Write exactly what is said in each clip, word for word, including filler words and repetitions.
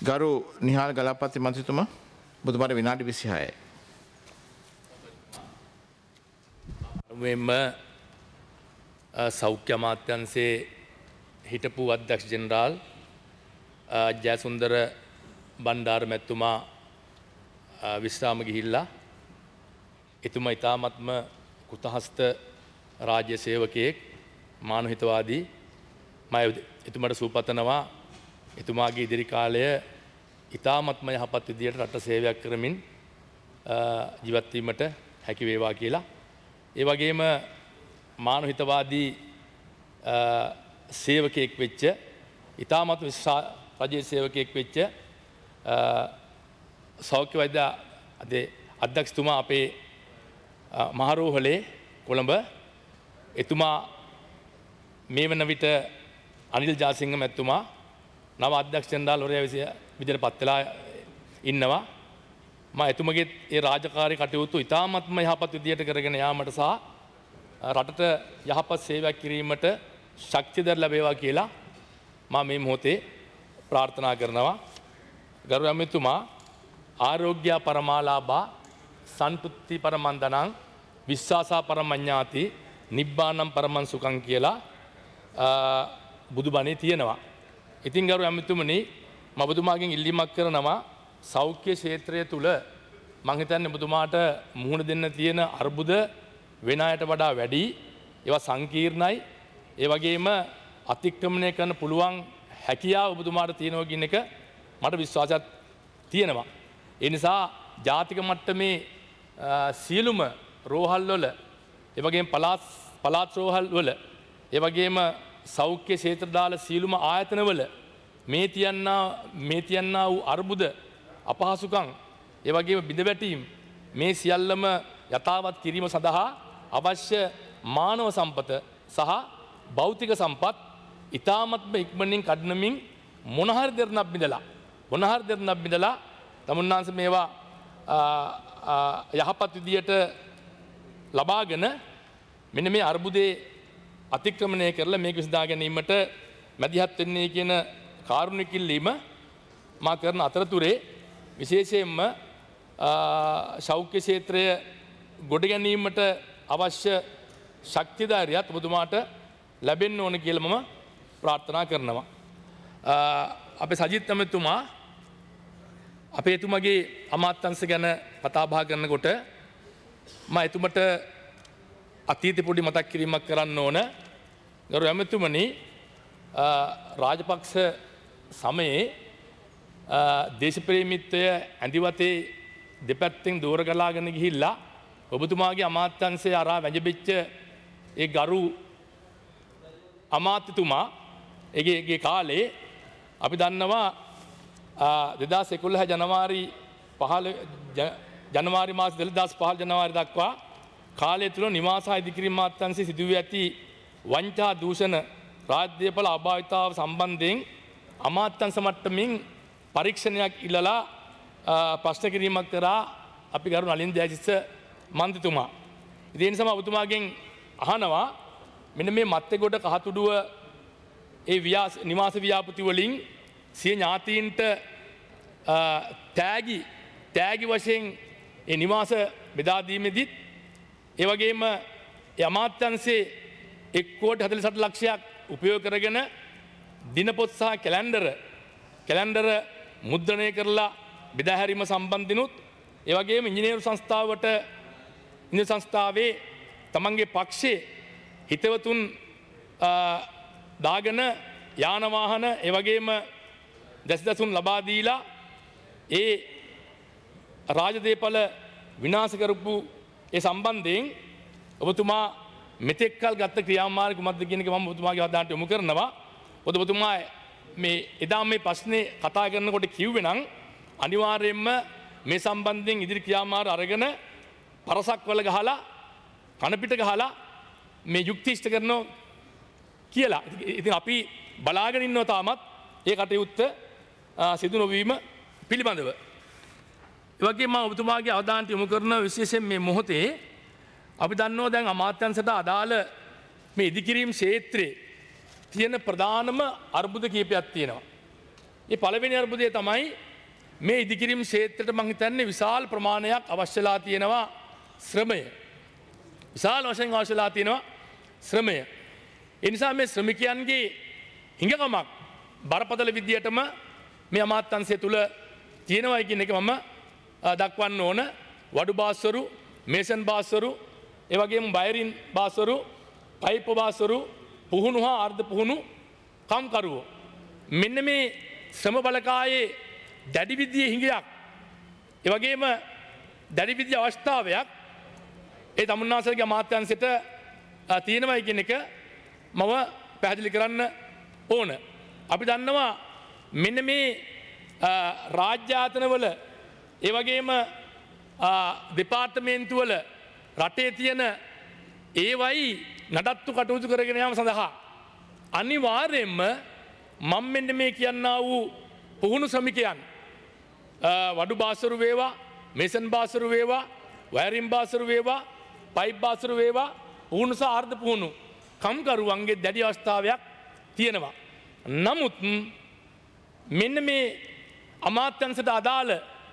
ගරු නිහාල් ගලපති මන්ත්‍රීතුමා බුදුබාර විනාඩි විසිහයයි. මෙම සෞඛ්‍ය අමාත්‍යංශයේ හිටපු අධ්‍යක්ෂ ජෙනරාල් ජයසුන්දර බණ්ඩාර මැතිතුමා විශ්‍රාම ගිහිල්ලා එතුමා ඉතාමත්ම කුතහස්ත රාජ්‍ය සේවකයෙක් මානවහිතවාදී මම එතුමාට සුවපතනවා එතුමාගේ ඉදිරි කාලය ඉතාමත්ම යහපත් විදියට රට සේවයක් කරමින් ජීවත් වීමට හැකි වේවා කියලා. ඒ වගේම මානවහිතවාදී සේවකයෙක් වෙච්ච ඉතාමත් රජයේ සේවකයෙක් වෙච්ච සෞඛ්‍ය වෛද්‍ය අධ්‍යක්ෂතුමා අපේ මහරෝහලේ කොළඹ එතුමා මේ වන විට අනිල් ජාසිංහ මැතිතුමා නව අධ්‍යක්ෂ ජෙනරාල් වරයා විදිහට පත් වෙලා ඉන්නවා. මම එතුමගේ ඒ රාජකාරී කටයුතු ඉතාමත්ම යහපත් විදියට කරගෙන යාමට සහ රටට යහපත් සේවයක් කිරීමට ශක්තිය ලැබේවා කියලා මම මේ මොහොතේ ප්‍රාර්ථනා කරනවා. ගරු ඇමතිතුමා ආරෝග්‍ය පරමාලාභා සන්තුත්ති පරමන්දනං විශ්වාසා පරමඤ්ඤාති නිබ්බානම් පරමං සුඛං කියලා බුදුබණේ තියෙනවා. ඉතින් ගරු ඇමතිතුමනි මම ඔබතුමාගෙන් ඉල්ලීමක් කරනවා සෞඛ්‍ය ක්ෂේත්‍රය තුල මම හිතන්නේ ඔබතුමාට මුහුණ දෙන්න තියෙන අර්බුද වෙන අයට වඩා වැඩි. ඒවා සංකීර්ණයි. ඒ වගේම අතික්‍රමණය කරන්න පුළුවන් හැකියාව ඔබතුමාට තියෙනවා කියන එක මට විශ්වාසයක් තියෙනවා. ඒ නිසා ජාතික මට්ටමේ සියලුම රෝහල් වල ඒ වගේම පළාත් පළාත් රෝහල් වල ඒ වගේම සෞඛ්‍ය ක්ෂේත්‍ර දාල සියලුම ආයතන වල මේ තියන්නා මේ තියන්නා වූ අර්බුද අපහසුකම් ඒ වගේම බිඳවැටීම් මේ සියල්ලම යථාවත් කිරීම සඳහා අවශ්‍ය මානව සම්පත සහ භෞතික සම්පත් ඉතාමත්ම ඉක්මනින් කඩනමින් මොන හරි දෙරණක් බිඳලා මොන හරි දෙරණක් බිඳලා තමුන්නාන්ස මේවා යහපත් විදියට ලබාගෙන මෙන්න මේ අර්බුදේ අතික්‍රමණය කරලා මේක විසඳා ගැනීමට මැදිහත් වෙන්නේ කියන කාරුණික ඉල්ලීම මා කරන අතරතුරේ විශේෂයෙන්ම සෞඛ්‍ය ක්ෂේත්‍රය ගොඩ ගැනීමට අවශ්‍ය ශක්තිය ධෛර්යයත් ඔබතුමාට ලැබෙන්න ඕන කියලා මම ප්‍රාර්ථනා කරනවා. අපේ සජිත් ඇමතිතුමා අපේ එතුමගේ අමාත්‍යංශ ගැන කතා බහ කරනකොට මම එතුමට අතීත පොඩි මතක් කිරීමක් කරන්න ඕන. ගරු ඇමතිතුමනි රාජපක්ෂ සමයේ දේශප්‍රේමීත්වය ඇඳිවතේ දෙපැත්තෙන් දෝර ගලාගෙන ගිහිල්ලා ඔබතුමාගේ අමාත්‍යංශය අරා වැජබෙච්ච ඒ ගරු අමාත්‍යතුමා ඒගේ කාලේ අපි දන්නවා දෙදාස් එකොළහ ජනවාරි පහළ ජනවාරි මාස දෙදාස් පහළ ජනවාරි දක්වා කාලය තුළ නිවාස ඉදිකිරීම අමාත්‍යාංශයේ සිදුවී ඇති වංචා දූෂණ රාජ්‍යපල අභාවිතාව සම්බන්ධයෙන් අමාත්‍යංශ මට්ටමින් පරීක්ෂණයක් ඉල්ලලා ප්‍රශ්න කිරීමක් කරා අපි ගරු නලින් දයාසිස මන්ත්‍රීතුමා. ඒ නිසා මම ඔබතුමාගෙන් අහනවා මෙන්න මේ මත්තේගොඩ කහතුඩුව ඒ නිවාස ව්‍යාපෘති වලින් සිය ඥාතීන්ට තෑගි තෑගි වශයෙන් ඒ නිවාස බෙදා දීමේදීත් ඒ වගේම ඒ අමාත්‍යංශයේ එක් කෝටි හතළිස් අට ලක්ෂයක් උපයෝග කරගෙන දිනපොත් සහ කැලෙන්ඩර් කැලෙන්ඩර් මුද්‍රණය කරලා බෙදා හැරීම සම්බන්ධිනුත් ඒ වගේම ඉංජිනේරු සංස්ථාවට ඉංජිනේරු සංස්ථාවේ තමන්ගේ පක්ෂයේ හිතවතුන් දාගෙන යාන වාහන ඒ වගේම දැසිදසුන් ලබා දීලා ඒ රාජදේපල විනාශ කරපු ඒ සම්බන්ධයෙන් ඔබතුමා මෙතෙක්කල් ගත්ත ක්‍රියාමාර්ග කුමක්ද කියන එක මම ඔබතුමාගේ අවධානයට යොමු කරනවා. ඔබ ඔබතුමා මේ එදා මේ ප්‍රශ්නේ කතා කරනකොට කිව්වේ නම් අනිවාර්යයෙන්ම මේ සම්බන්ධයෙන් ඉදිරි ක්‍රියාමාර්ග අරගෙන පරසක් වල ගහලා කනපිට ගහලා මේ යුක්ති ඉෂ්ට කරනවා කියලා. ඉතින් අපි බලාගෙන ඉන්නවා තාමත් ඒ කටයුත්ත සිදු නොවීම පිළිබඳව. ඒ වගේම මම ඔබතුමාගේ අවධානයට යොමු කරන විශේෂයෙන් මේ මොහොතේ අපි දන්නවා දැන් අමාත්‍යංශයට අදාළ මේ ඉදිකිරීම් ක්ෂේත්‍රයේ තියෙන ප්‍රධානම අර්බුද කීපයක් තියෙනවා. ඒ පළවෙනි අර්බුදය තමයි මේ ඉදිකිරීම් ක්ෂේත්‍රයට මං හිතන්නේ විශාල ප්‍රමාණයක් අවශ්‍යලා තියෙනවා ශ්‍රමය. විශාල වශයෙන් අවශ්‍යලා තියෙනවා ශ්‍රමය. ඒ නිසා මේ ශ්‍රමිකයන්ගේ හිඟකමක් බරපතල විදියටම මේ අමාත්‍යංශය තුල තියෙනවා කියන එක මම දක්වන්න ඕන. වඩු බාස්වරු, මේසන් බාස්වරු, ඒ වගේම බයරින් බාස්වරු, පයිප් බාස්වරු, පුහුණු හා අර්ධ පුහුණු කම්කරුවෝ. මෙන්න මේ ශ්‍රම බලකායේ දැඩි විදියේ හිඟයක්, ඒ වගේම දැඩි විදියේ අවස්ථාවයක් ඒ තමුන්නාසලගේ අමාත්‍යංශයට තියෙනවා කියන එක මම පැහැදිලි කරන්න ඕන. අපි දන්නවා මෙන්න මේ රාජ්‍ය ආයතනවල ඒ වගේම දෙපාර්තමේන්තුවල රටේ තියෙන ඒවයි නඩත්තු කටයුතු කරගෙන යාම සඳහා අනිවාර්යයෙන්ම මම මෙන්න මේ කියන්නා වූ පුහුණු ශ්‍රමිකයන් වඩු බාස්වරු වේවා, මේසන් බාස්වරු වේවා, වයරින් බාස්වරු වේවා, පයිප් බාස්වරු වේවා, පුහුණු සහ අර්ධ පුහුණු කම්කරුවන්ගේ දැඩි අවස්ථාවයක් තියෙනවා. නමුත් මෙන්න මේ අමාත්‍යංශයට අදාළ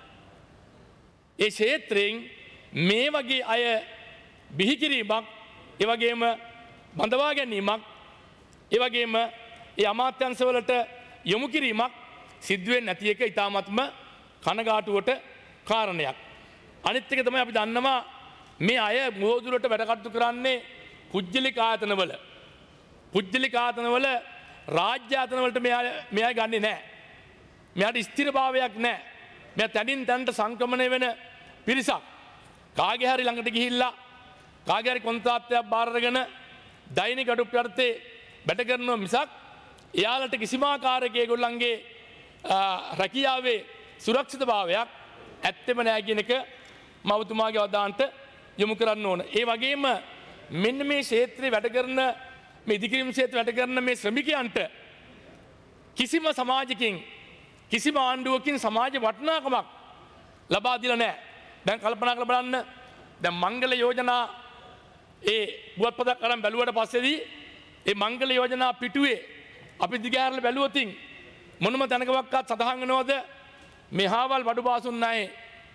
ඒ ක්ෂේත්‍රයෙන් මේ වගේ අය බිහි කිරීමක්, ඒ වගේම බඳවා ගැනීමක්, ඒ වගේම ඒ අමාත්‍යංශවලට යොමු කිරීමක් සිද්ධ වෙන්නේ නැති එක ඉතාමත්ම කනගාටුවට කාරණයක්. අනිත් එක තමයි අපි දන්නවා මේ අය මොහොදුරට වැඩ කටයුතු කරන්නේ පුජ්‍යලික ආයතනවල. පුජ්‍යලික ආයතනවල රාජ්‍ය ආයතනවලට මෙයා මෙයා ගන්නෙ නැහැ. මෙයාට ස්ථිරභාවයක් නැහැ. මෙයා තනින් තනට සංක්‍රමණය වෙන පිරිසක්. කාගේ හරි ළඟට ගිහිල්ලා කාගේ හරි කොන්ත්‍රාත්යක් බාර අරගෙන දෛනික කටයුතු යටතේ වැඩ කරනවා මිසක් එයාලට කිසිම ආකාරයක ඒගොල්ලන්ගේ රැකියාවේ සුරක්ෂිතභාවයක් ඇත්තෙම නැහැ කියන එක මම ඔබතුමාගේ අවධානයට යොමු කරන්න ඕන. ඒ වගේම මෙන්න මේ ක්ෂේත්‍රයේ වැඩ කරන මේ ඉදිකිරීම් ක්ෂේත්‍රයේ වැඩ කරන මේ ශ්‍රමිකයන්ට කිසිම සමාජිකින් කිසිම ආණ්ඩුවකින් සමාජ වටිනාකමක් ලබා දීලා නැහැ. දැන් කල්පනා කරලා බලන්න. දැන් මංගල යෝජනා ඒ පුවත්පතක් අරන් බැලුවට පස්සේදී ඒ මංගල යෝජනා පිටුවේ අපි දිගහැරලා බැලුවොතින් මොනම තැනකවත් සඳහන් වෙනවද මේ හාවල් වඩු බාසුන් නැහැ.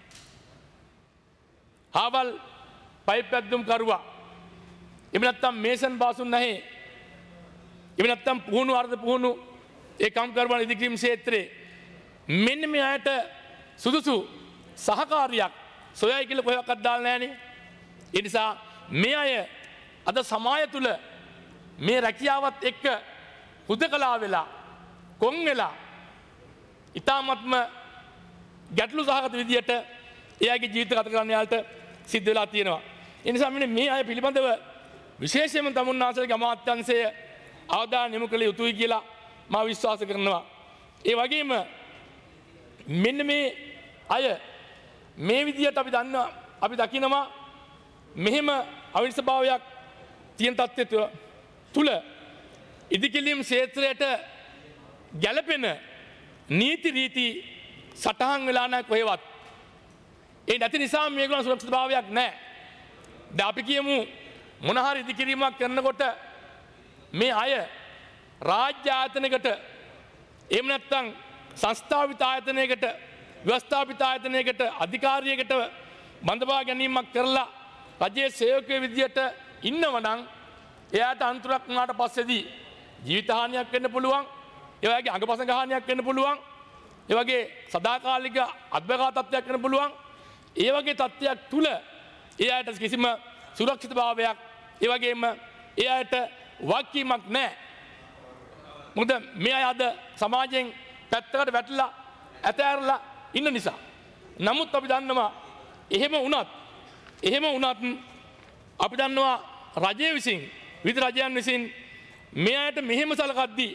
හාවල් පයිප් ඇද්දුම් කරුවා. එහෙම නැත්නම් මේසන් බාසුන් නැහැ. එහෙම නැත්නම් පුහුණු අර්ධ පුහුණු ඒ කම්කරුවන් ඉදිකිරීම් ක්ෂේත්‍රයේ මෙන්න මේ අයට සුදුසු සහකාරියක් සොයයි කියලා කොහෙවත් දාලා නැහනේ. ඒ නිසා මේ අය අද සමාජය තුල මේ රැකියාවත් එක්ක හුදකලා වෙලා කොන් වෙලා ඊ타ත්ම ගැටලු සහගත විදියට එයාගේ ජීවිත ගත කරන්න යාලට සිද්ධ වෙලා තියෙනවා. ඒ නිසා මෙන්න මේ අය පිළිබඳව විශේෂයෙන්ම තමුන්නාසලගේ අමාත්‍යංශය අවධානය යොමු කළ යුතුයි කියලා මම විශ්වාස කරනවා. ඒ වගේම මෙන්න මේ අය මේ විදියට අපි දන්නවා අපි දකිනවා මෙහෙම අවිනිශ්චිතභාවයක් තියෙන තත්ත්වය තුල ඉදිකිරීම් ක්ෂේත්‍රයට ගැළපෙන නීති රීති සටහන් වෙලා නැහැ කොහෙවත්. ඒ නැති නිසා මේගොල්ලන් සුරක්ෂිතභාවයක් නැහැ. දැන් අපි කියමු මොන හරි ඉදිකිරීමක් කරනකොට මේ අය රාජ්‍ය ආයතනයකට එහෙම නැත්නම් සංස්ථාවිත ආයතනයකට ව්‍යවස්ථාපිත ආයතනයකට අධිකාරියකට බඳවා ගැනීමක් කරලා රජයේ සේවකයෙකු විදියට ඉන්නව නම් එයාට අන්තරක් වුණාට පස්සේදී ජීවිත හානියක් වෙන්න පුළුවන්. ඒ වගේ අංගපසංග හානියක් වෙන්න පුළුවන්. ඒ වගේ සදාකාලික අත්බැකා තත්ත්වයක් වෙන්න පුළුවන්. ඒ වගේ තත්ත්වයක් තුල එයාට කිසිම සුරක්ෂිතභාවයක් ඒ වගේම එයාට වගකීමක් නැහැ. මොකද මේ අය අද සමාජයෙන් පැත්තකට වැටලා ඇතෑරලා ඉන්න නිසා. නමුත් අපි දන්නවා එහෙම වුණත් එහෙම වුණත් අපි දන්නවා රජය විසින් විවිධ රජයන් විසින් මේ අයට මෙහෙම සලකද්දී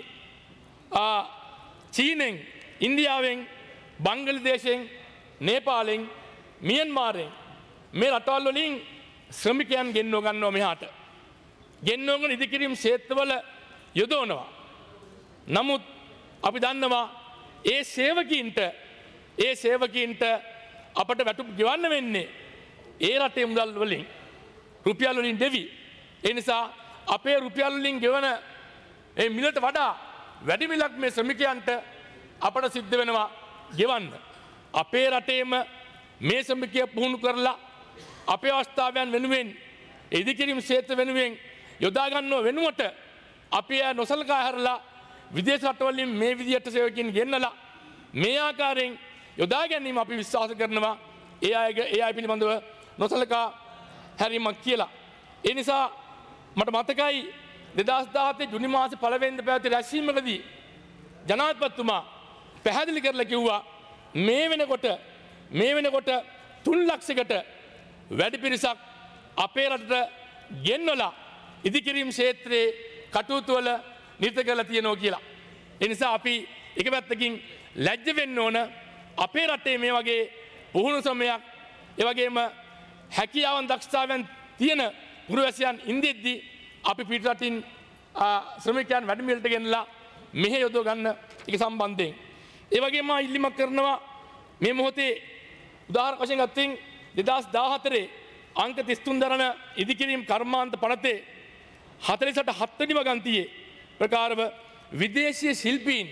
චීනෙන්, ඉන්දියාවෙන්, බංග්ලාදේශයෙන්, නේපාලෙන්, මියන්මාරෙන් මේ රටවල් වලින් ශ්‍රමිකයන් ගෙන්නව ගන්නවා මෙහාට. ගෙන්නවගෙන ඉදිකිරීම් ක්ෂේත්‍රවල යොදවනවා. නමුත් අපි දන්නවා ඒ සේවකීන්ට ඒ සේවකීන්ට අපට වැටුප් ගෙවන්න වෙන්නේ ඒ රටේ මුදල් වලින් රුපියල් වලින් දෙවි. ඒ නිසා අපේ රුපියල් වලින් ගෙවන ඒ මිලට වඩා වැඩි මිලක් මේ ශ්‍රමිකයන්ට අපට සිද්ධ වෙනවා ගෙවන්න. අපේ රටේම මේ සමිතිය පුහුණු කරලා අපේ අවස්ථාවයන් වෙනුවෙන් ඉදිකිරීම ක්ෂේත්‍ර වෙනුවෙන් යොදා ගන්නව වෙනුවට අපි එය නොසලකා හැරලා විදේශ රටවලින් මේ විදියට සේවකයන් ගෙන්නලා මේ ආකාරයෙන් යොදා ගැනීම අපි විශ්වාස කරනවා ඒ අයගේ ඒ අය පිළිබඳව නොසලකා හැරීමක් කියලා. ඒ නිසා මට මතකයි දෙදහස් දාහතේ ජුනි මාසේ පළවෙනිදා පැවති රැස්වීමකදී ජනාධිපතිතුමා පැහැදිලි කරලා කිව්වා මේ වෙනකොට මේ වෙනකොට තුන් ලක්ෂයකට වැඩි පිරිසක් අපේ රටට ගෙන්වලා ඉදිකිරීම ක්ෂේත්‍රයේ කටයුතු වල නිරත කරලා තියෙනවා කියලා. ඒ නිසා අපි එක පැත්තකින් ලැජ්ජ වෙන්න ඕන අපේ රටේ මේ වගේ පුහුණු සමයක් ඒ වගේම හැකියාවන් දක්ෂතාවයන් තියෙන පුරවැසියන් ඉන්දියද්දී අපි පිට රටින් ශ්‍රමිකයන් වැඩිමිලට ගෙනලා මෙහෙ යොදව ගන්න එක සම්බන්ධයෙන්. ඒ වගේම ඉල්ලීමක් කරනවා මේ මොහොතේ උදාහරණ වශයෙන් ගත්තොත් දෙදහස් දාහතරේ අංක තිස් තුන දරන ඉදිකිරීම කර්මාන්ත පනතේ හතළිස් අට හත්වෙනි වගන්තියේ ප්‍රකාරව විදේශීය ශිල්පීන්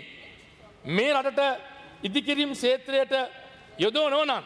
මේ රටට ඉදිකිරීම ක්ෂේත්‍රයට යොදවනවා නම්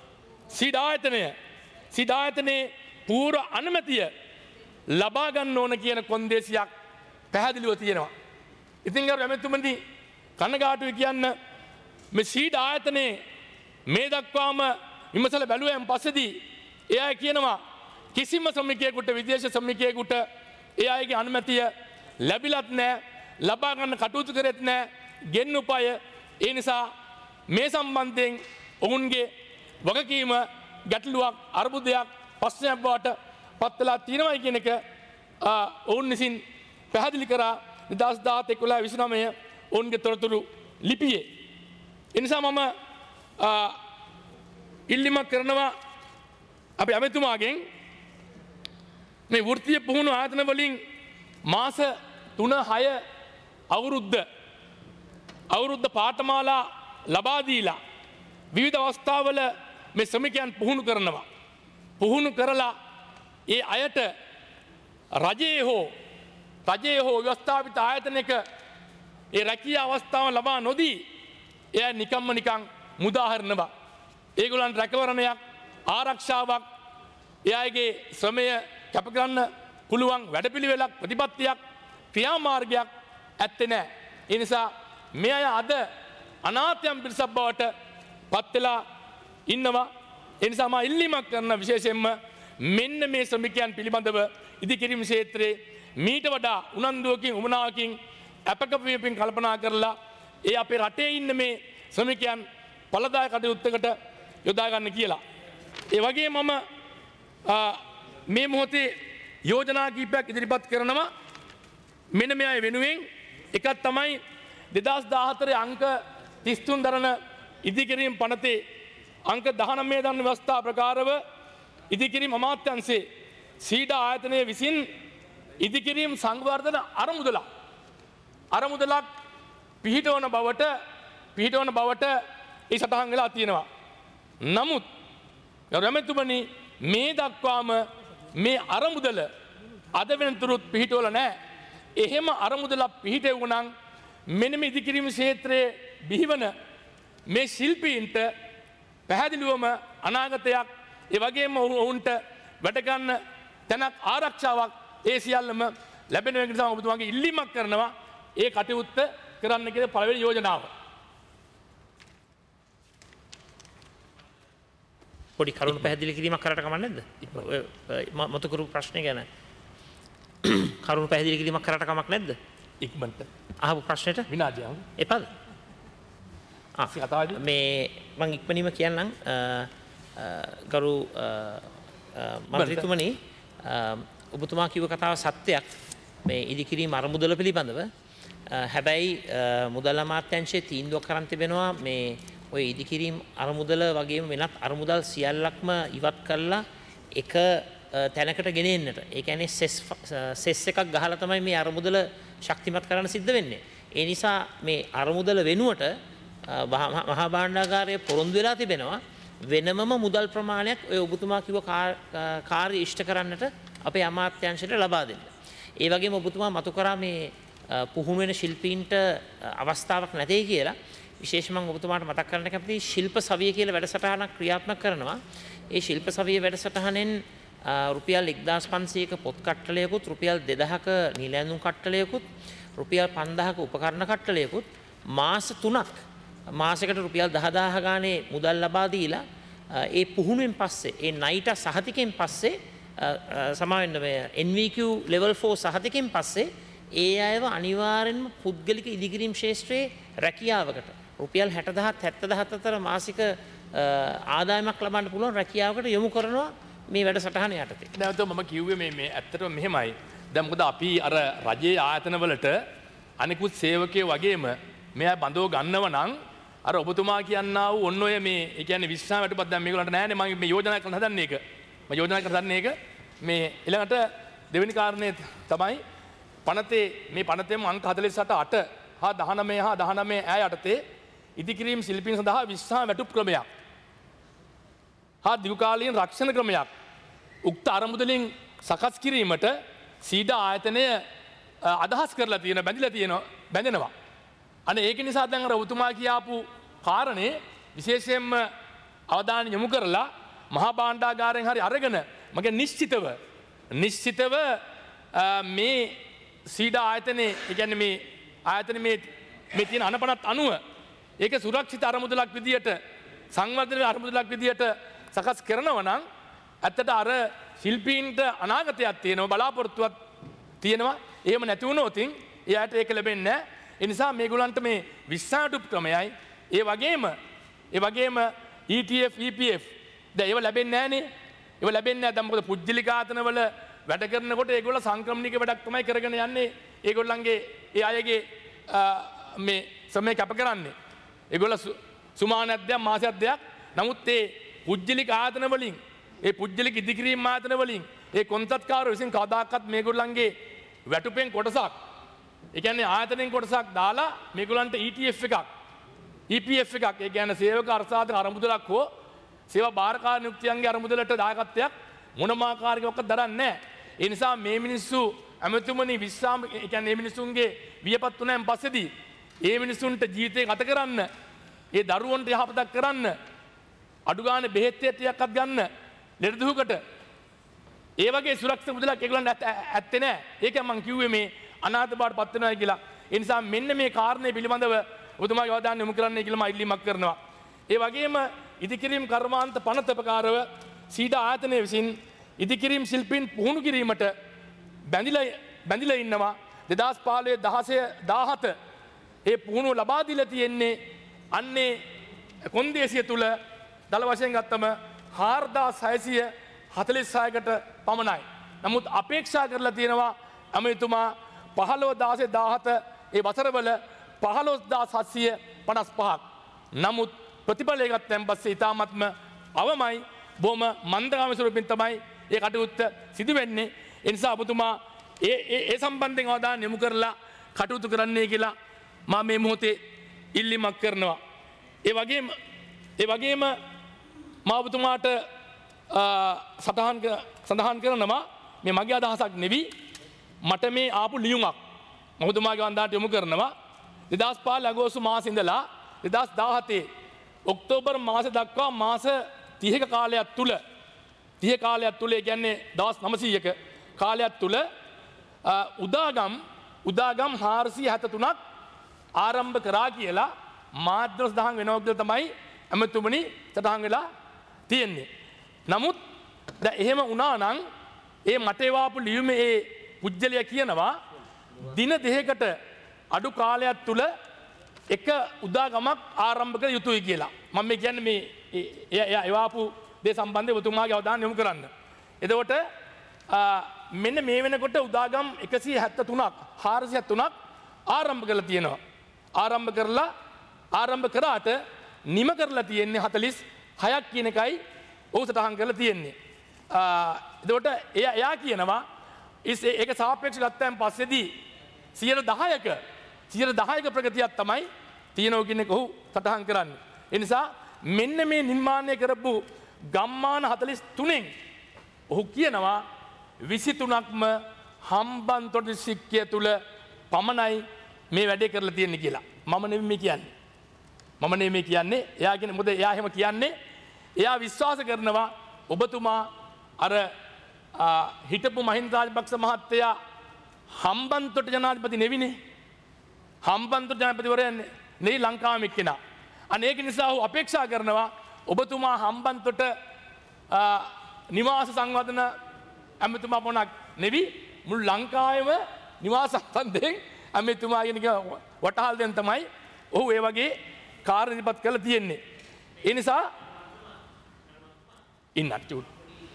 සීඩායතනය සීඩායතනයේ පූර්ව අනුමැතිය ලබා ගන්න ඕන කියන කොන්දේසියක් පැහැදිලිව තියෙනවා. ඉතින් අර එමෙතුමනි කනගාටුයි කියන්න මේ සීඩායතනයේ මේ දක්වාම විමසලා බැලුවෙන් පස්සේදී ඒ අය කියනවා කිසිම ශ්‍රමිකයෙකුට විදේශ ශ්‍රමිකයෙකුට ඒ අයගේ අනුමැතිය ලැබිලත් නැහැ, ලබා ගන්න කටයුතු කරෙත් නැහැ, ගෙන්න උපාය. ඒ නිසා මේ සම්බන්ධයෙන් ඔවුන්ගේ වගකීම ගැටලුවක් අර්බුදයක් ප්‍රශ්නයක් බවට පත් වෙලා තියෙනවා කියන එක ඔවුන් විසින් පැහැදිලි කරා දෙදහස් දාහතේ එකොළහ විසිනවය ඔවුන්ගේ තොරතුරු ලිපියේ. ඒ නිසා මම ඉල්ලීමක් කරනවා අපි ඇමතුමාගෙන් මේ වෘත්තීය පුහුණු ආයතන වලින් මාස තුන හය අවුරුද්ද අවුරුද්ද පාඨමාලා ලබා දීලා විවිධ අවස්ථාවල මේ ශ්‍රමිකයන් පුහුණු කරනවා. පුහුණු කරලා ඒ අයට රජයේ හෝ රජයේ හෝ ව්‍යවස්ථාපිත ආයතනයක ඒ රැකියා අවස්ථාව ලබා නොදී එය නිකම්ම නිකං මුදාහරනවා. ඒගොල්ලන්ට රැකවරණයක් ආරක්ෂාවක් ඒ අයගේ ශ්‍රමය කැප කරන්න පුළුවන් වැඩපිළිවෙලක් ප්‍රතිපත්තියක් ක්‍රියාමාර්ගයක් ඇත්තේ නැහැ. ඒ නිසා මේ අය අද අනාථයන් පිරිසක් බවට පත් වෙලා ඉන්නවා. ඒ නිසා මා ඉල්ලීමක් කරන විශේෂයෙන්ම මෙන්න මේ ශ්‍රමිකයන් පිළිබඳව ඉදිකිරීම ක්ෂේත්‍රයේ මීට වඩා උනන්දුවකින් උමනාවකින් අපකපීමකින් කල්පනා කරලා ඒ අපේ රටේ ඉන්න මේ ශ්‍රමිකයන් පළදාය කටයුත්තකට යොදා ගන්න කියලා. ඒ වගේ මම මේ මොහොතේ යෝජනා කීපයක් ඉදිරිපත් කරනවා මෙන්න මේ අය වෙනුවෙන්. එකක් තමයි දෙදහස් දාහතරේ අංක තිස් තුන දරන ඉදිකිරීම පනතේ අංක දහනවය දරන ව්‍යවස්ථා ප්‍රකාරව ඉදිකිරීම අමාත්‍යංශයේ සීඩා ආයතනය විසින් ඉදිකිරීම සංවර්ධන අරමුදලක් අරමුදලක් පිහිටවන බවට පිහිටවන බවට ඒ සටහන් වෙලා තියෙනවා. නමුත් රැමතුමනි මේ දක්වාම මේ අරමුදල අද වෙනතුරුත් පිහිටවල නැහැ. එහෙම අරමුදලක් පිහිටෙවුණනම් මෙන්න මේ ඉදිකිරීම ක්ෂේත්‍රයේ බිහිවන මේ ශිල්පීන්ට පැහැදිලිවම අනාගතයක් ඒ වගේම ඔවුන්ට වැඩ ගන්න තැනක් ආරක්ෂාවක් ඒ සියල්ලම ලැබෙන එක නිසා ඔබතුමාගේ ඉල්ලීමක් කරනවා ඒ කටයුත්ත කරන්න කියලා පළවෙනි යෝජනාව. පොඩි කරුණු පැහැදිලි කිරීමක් කරට කමක් නැද්ද? මතු කරු ප්‍රශ්නේ ගැන කරුණු පැහැදිලි කිරීමක් කරට කමක් නැද්ද? ඉක්මනට අහපු ප්‍රශ්නෙට විනාඩියක් එපාද? ආ කතාවදී මේ මම ඉක්මනින්ම කියන්නම් ගරු මන්ත්‍රීතුමනි ඔබතුමා කිව්ව කතාව සත්‍යයක් මේ ඉදිකිරීම අරමුදල පිළිබඳව. හැබැයි මුදල් අමාත්‍යාංශයේ තීන්දුවක් කරන් තිබෙනවා මේ ඔය ඉදිකිරීම අරමුදල වගේම වෙනත් අරමුදල් සියල්ලක්ම ඉවත් කරලා එක තැනකට ගෙනෙන්නට. ඒ කියන්නේ සෙස් සෙස් එකක් ගහලා තමයි මේ අරමුදල ශක්තිමත් කරන්න සිද්ධ වෙන්නේ. ඒ නිසා මේ අරමුදල වෙනුවට මහා භාණ්ඩාගාරයේ පොරොන්දු වෙලා තිබෙනවා වෙනමම මුදල් ප්‍රමාණයක් ඔය ඔබතුමා කිව්ව කාර්ය ඉෂ්ට කරන්නට අපේ අමාත්‍යාංශයට ලබා දෙන්න. ඒ වගේම ඔබතුමා මතු කරා මේ පුහුණු වෙන ශිල්පීන්ට අවස්ථාවක් නැtei කියලා. විශේෂයෙන්ම ඔබතුමාට මතක් කරන්න කැමතියි ශිල්ප සවිය කියලා වැඩසටහනක් ක්‍රියාත්මක කරනවා. ඒ ශිල්ප සවිය වැඩසටහනෙන් රුපියල් එක්දාස් පන්සීයක පොත් කට්ටලයකුත් රුපියල් දෙදහක නිල ඇඳුම් කට්ටලයකුත් රුපියල් පන්දාහක උපකරණ කට්ටලයකුත් මාස තුනක් මාසයකට රුපියල් දහදාහ ගානේ මුදල් ලබා දීලා ඒ පුහුණුවෙන් පස්සේ ඒ නයිට සහතිකෙන් පස්සේ සමාවෙන්න මේ N V Q level four සහතිකෙන් පස්සේ ඒ අයව අනිවාර්යෙන්ම පුද්ගලික ඉදිකිරීම් ශාස්ත්‍රයේ රැකියාවකට රුපියල් හැටදහත් හැත්තදහත් අතර මාසික ආදායමක් ලබන්න පුළුවන් රැකියාවකට යොමු කරනවා මේ වැඩසටහන යටතේ. නැවත මම කිව්වේ මේ මේ ඇත්තටම මෙහෙමයි. දැන් මොකද අපි අර රජයේ ආයතනවලට අනිකුත් සේවකයෝ වගේම මෙයා බඳව ගන්නව නම් අර ඔබතුමා කියන්නා වූ ඔන්න ඔය මේ ඒ කියන්නේ විශ්වාස වැටුපත් දැන් මේගොල්ලන්ට නැහැනේ මම මේ යෝජනා කරන්න හදන්නේ ඒක. මම යෝජනා කරන්න හදන්නේ ඒක මේ ඊළඟට දෙවෙනි කාරණේ තමයි පනතේ මේ පනතේම අංක හතළිස් අට අට හා දහනවය හා දහනවය ඈ යටතේ ඉදිකිරීම් ශිල්පීන් සඳහා විශ්වාස වැටුප් ක්‍රමයක් හා දිගුකාලීන රක්ෂණ ක්‍රමයක් උක්ත අරමුදලින් සකස් කිරීමට සීඩා ආයතනය අදහස් කරලා තියෙන බැඳිලා තියෙනවා බැඳෙනවා. අනේ ඒක නිසා දැන් අර ඔබතුමා කියාපු කාරණේ විශේෂයෙන්ම අවධානය යොමු කරලා මහා භාණ්ඩාගාරයෙන් හරි අරගෙන මගේ නිශ්චිතව නිශ්චිතව මේ සීඩා ආයතනයේ ඒ කියන්නේ මේ ආයතන මේ මේ තියෙන අනපනත් අනුව ඒක සුරක්ෂිත අරමුදලක් විදියට සංවර්ධන අරමුදලක් විදියට සකස් කරනවා නම් ඇත්තට අර ශිල්පීන්ට අනාගතයක් තියෙනවා බලාපොරොත්තුවක් තියෙනවා. එහෙම නැති වුණොත් එයාට ඒක ලැබෙන්නේ නැහැ. ඒ නිසා මේගොල්ලන්ට මේ විශ්වාසුප් ක්‍රමයයි ඒ වගේම ඒ වගේම E T F E P F දැන් ඒව ලැබෙන්නේ නැහනේ. ඒව ලැබෙන්නේ නැහැ. දැන් මොකද පුජ්‍යලික ආතනවල වැඩ කරනකොට ඒගොල්ලෝ සංක්‍රමණික වැඩක් තමයි කරගෙන යන්නේ. ඒගොල්ලන්ගේ ඒ අයගේ මේ සමය කැප කරන්නේ. ඒගොල්ලෝ සුමානක් දෙයක් මාසයක් දෙයක්. නමුත් ඒ පුජ්‍යලික ආයතන වලින් ඒ පුජ්‍යලික ඉදිකිරීම් ආයතන වලින් ඒ කොන්ත්‍රාත්කාරයෝ විසින් කවදාකවත් මේගොල්ලන්ගේ වැටුපෙන් කොටසක් ඒ කියන්නේ ආයතනෙන් කොටසක් දාලා මේගොල්ලන්ට E T F එකක් E P F එකක් ඒ කියන්නේ සේවක අර්ථසාධක අරමුදලක් හෝ සේවා භාරකාර නියුක්තියන්ගේ අරමුදලට දායකත්වයක් මොනම ආකාරයකවත් දරන්නේ නැහැ. ඒ නිසා මේ මිනිස්සු අමතුමනි විශ්වාම ඒ කියන්නේ මේ මිනිස්සුන්ගේ වියපත් තුනෙන් පස්සේදී ඒ මිනිස්සුන්ට ජීවිතේ ගත කරන්න ඒ දරුවන්ට යහපතක් කරන්න අඩු ගානේ බෙහෙත් ටිකක්වත් ගන්න නිර්දුහකට ඒ වගේ සුරක්ෂිත මුදලක් ඒගොල්ලන්ට ඇත්තේ නැහැ. ඒකෙන් මම කිව්වේ මේ අනාථ බවට පත් වෙනවා කියලා. ඒ නිසා මෙන්න මේ කාරණේ පිළිබඳව ඔබතුමාගේ අවධානය යොමු කරන්නයි කියලා මම ඉල්ලීමක් කරනවා. ඒ වගේම ඉදිකිරීම් කර්මාන්ත පනත ප්‍රකාරව සීඩා ආයතනය විසින් ඉදිකිරීම් ශිල්පීන් පුහුණු කිරීමට බැඳිලා බැඳිලා ඉන්නවා. දෙදහස් පහළොව දහසය දාහත ඒ පුහුණුව ලබා දීලා තියෙන්නේ අන්නේ කොන්දේසිය තුල දල වශයෙන් ගත්තම හාරදාස් හයසිය හතළිස් හයකට පමණයි. නමුත් අපේක්ෂා කරලා තියෙනවා අමෙතුමා පහළොව දාසය දාහත ඒ වසරවල පහළොස් දාස් හත්සිය පනස් පහක්. නමුත් ප්‍රතිඵලය ගත්තන් පස්සේ ඉතාමත්ම අවමයි බොහොම මන්දගාමී ස්වරූපින් තමයි ඒ කටයුත්ත සිදු වෙන්නේ. ඒ නිසා ඔබතුමා ඒ ඒ සම්බන්ධයෙන් අවධානය යොමු කරලා කටයුතු කරන්නයි කියලා මම මේ මොහොතේ ඉල්ලීමක් කරනවා. ඒ වගේම ඒ වගේම මම ඔබතුමාට සටහන් සඳහන් කරනවා මේ මගේ අදහසක් නෙවෙයි මට මේ ආපු ලියුමක් මම ඔබතුමාගේ වන්දාට යොමු කරනවා. දෙදහස් පහළොව අගෝස්තු මාසෙ ඉඳලා දෙදහස් දාහතේ ඔක්තෝබර් මාස දක්වා මාස තිහක කාලයක් තුල තිහ කාලයක් තුල ඒ කියන්නේ දවස් නවසීයක කාලයක් තුල උදාගම් උදාගම් හාරසිය හැත්තෑ තුනක් ආරම්භ කරා කියලා මාධ්‍ය සඳහන් වෙනවා කියලා තමයි අමතුමනි සටහන් වෙලා තියෙන්නේ. නමුත් දැන් එහෙම වුණා නම් ඒ මට එවාපු ලියුමේ ඒ පුජ්‍යලයා කියනවා දින දෙකකට අඩු කාලයක් තුල එක උදාගමක් ආරම්භ කළ යුතුයි කියලා. මම මේ කියන්නේ මේ එයා එවාපු දේ සම්බන්ධව ඔබතුමාගේ අවධානය යොමු කරන්න. එතකොට මෙන්න මේ වෙනකොට උදාගම් එකසිය හැත්තෑ තුනක් හාරසිය හැත්තෑ තුනක් ආරම්භ කරලා තියෙනවා. ආරම්භ කරලා ආරම්භ කරාට නිම කරලා තියෙන්නේ හතළිස් හයක් කියන එකයි ඔහු සටහන් කරලා තියෙන්නේ. එතකොට එයා එයා කියනවා ඒක සාපේක්ෂව ගත්තන් පස්සේදී සියයට දහයක සියයට දහයක ප්‍රගතියක් තමයි තියෙනවා කියන එක ඔහු සටහන් කරන්නේ. ඒ නිසා මෙන්න මේ නිර්මාණය කරපු ගම්මාන හතළිස් තුනෙන් ඔහු කියනවා විසි තුනක්ම හම්බන්තොට දිස්ත්‍රික්කය තුල පමණයි මේ වැඩේ කරලා තියෙන්නේ කියලා. මම නෙවෙයි මේ කියන්නේ. මම නෙමෙයි කියන්නේ. එයා කියන්නේ මොකද එයා එහෙම කියන්නේ එයා විශ්වාස කරනවා ඔබතුමා අර හිටපු මහින්ද රාජපක්ෂ මහත්තයා හම්බන්තොට ජනාධිපති නෙවිනේ. හම්බන්තොට ජනාධිපතිවරයා නේ ලංකාවේ කෙනා. අනේ ඒක නිසා ඔහු අපේක්ෂා කරනවා ඔබතුමා හම්බන්තොට නිවාස සංවර්ධන ඇමතුමා පොණක් නෙවි මුළු ලංකාවේම නිවාස සම්බන්ධයෙන් ඇමතුමා කියන වටහල් දෙන්න තමයි ඔහු ඒ වගේ කාර්ය ඉදිරිපත් කරලා තියෙන්නේ. ඒ නිසා ඉන්නත් චූට්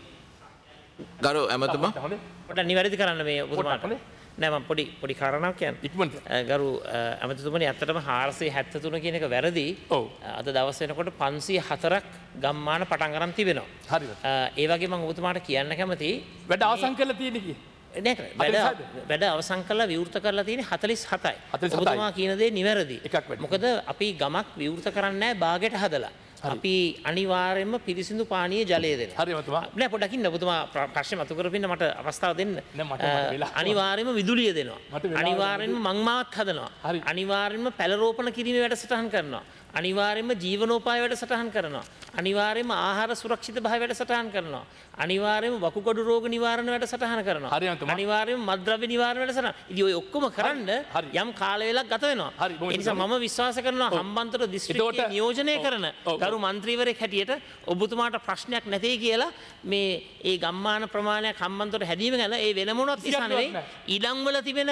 ගරු ඇමතුමා පොඩ්ඩක් නිවැරදි කරන්න මේ ඔබතුමාට. නෑ මම පොඩි පොඩි කාරණාවක් කියන්න. ඉක්මනට. ගරු ඇමතිතුමනි ඇත්තටම හාරසිය හැත්තෑ තුන කියන එක වැරදි. ඔව්. අද දවස් වෙනකොට පන්සිය හතරක් ගම්මාන පටන් ගන්න තිබෙනවා. හරිද? ඒ වගේ මම ඔබතුමාට කියන්න කැමතියි. වැඩ අවසන් කරලා තියෙන්නේ කී? නෑ වැඩ වැඩ අවසන් කරලා විවෘත කරලා තියෙන්නේ හතළිස් හතයි. ඔබතුමා කියන දේ නිවැරදි. මොකද අපි ගමක් විවෘත කරන්නේ නෑ බාගෙට හදලා. අපි අනිවාර්යයෙන්ම පිරිසිදු පානීය ජලය දෙනවා. හරි මතුමා. නෑ පොඩ්ඩක් ඉන්න ඔබතුමා ප්‍රශ්නේ මතු කරපින්න මට අවස්ථාව දෙන්න. අනිවාර්යයෙන්ම විදුලිය දෙනවා. අනිවාර්යයෙන්ම මංමාවත් හදනවා. අනිවාර්යයෙන්ම පැල රෝපණ කිරීමේ වැඩසටහන් කරනවා. අනිවාර්යයෙන්ම ජීවනෝපාය වැඩසටහන් කරනවා. අනිවාර්යයෙන්ම ආහාර සුරක්ෂිත භාවය වැඩසටහන් කරනවා. අනිවාර්යයෙන්ම වකුගඩු රෝග නිවාරණ වැඩසටහන කරනවා. අනිවාර්යයෙන්ම මත්ද්‍රව්‍ය නිවාරණ වැඩසටහන. ඉතින් ඔය ඔක්කොම කරන්න යම් කාල වේලක් ගත වෙනවා. ඒ නිසා මම විශ්වාස කරනවා හම්බන්තොට දිස්ත්‍රික්කයේ නියෝජනය කරන ගරු මන්ත්‍රීවරයෙක් හැටියට ඔබතුමාට ප්‍රශ්නයක් නැtei කියලා මේ ඒ ගම්මාන ප්‍රමාණයක් හම්බන්තොට හැදීම ගැන ඒ වෙන මොනවත් නිසා නෙවෙයි ඉඩම් වල තිබෙන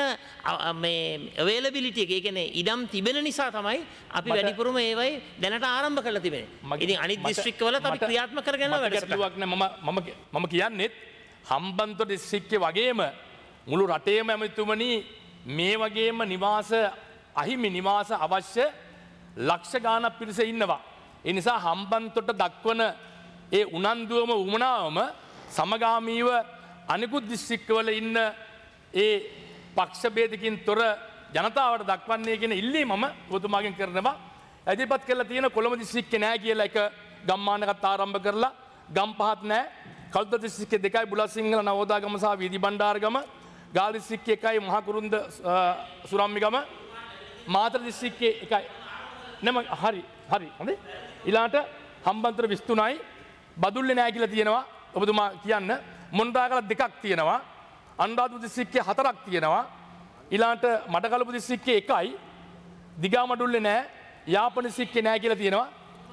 මේ අවේලබිලිටි එක. ඒ කියන්නේ ඉඩම් තිබෙන නිසා තමයි අපි වැඩිපුරම ඒවයි දැනට ආරම්භ කරලා තිබෙන්නේ. ඉතින් අනිත් දිස්ත්‍රික්කවල අපි ක්‍රියාත්මක කරගෙන වැඩසටහන මම මම කියන්නෙත් හම්බන්තොට දිස්ත්‍රික්කයේ වගේම මුළු රටේම ඇමතුමනි මේ වගේම නිවාස අහිමි නිවාස අවශ්‍ය ලක්ෂ ගාණක් පිරිස ඉන්නවා. ඒ නිසා හම්බන්තොට දක්වන ඒ උනන්දුවම උමනාවම සමගාමීව අනිකුත් දිස්ත්‍රික්කවල ඉන්න ඒ පක්ෂ ભેදකින් තොර ජනතාවට දක්වන්නේ කියන ඉල්ලීම මම ඔබතුමාගෙන් කරනවා. ඉදිරිපත් කරලා තියෙන කොළඹ දිස්ත්‍රික්කේ නෑ කියලා එක ගම්මානකට ආරම්භ කරලා ගම් පහත් නෑ. කළුතර දිස්ත්‍රික්කේ දෙකයි බුලත්සිංහල නවෝදාගම සහ වීදි බණ්ඩාරගම. ගාල් දිස්ත්‍රික්කේ එකයි මහ කුරුන්ද සුරම්මිගම. මාතර දිස්ත්‍රික්කේ එකයි. නම හරි හරි හොඳයි. ඊළාට හම්බන්තොට විසි තුනයි බදුල්ලේ නෑ කියලා තියෙනවා. ඔබතුමා කියන්න මොණරාගල දෙකක් තියෙනවා. අනුරාධපුර දිස්ත්‍රික්කේ හතරක් තියෙනවා. ඊළාට මඩකලපු දිස්ත්‍රික්කේ එකයි. දිගාමඩුල්ලේ නෑ. යාපන දිස්ත්‍රික්කේ නෑ කියලා තියෙනවා.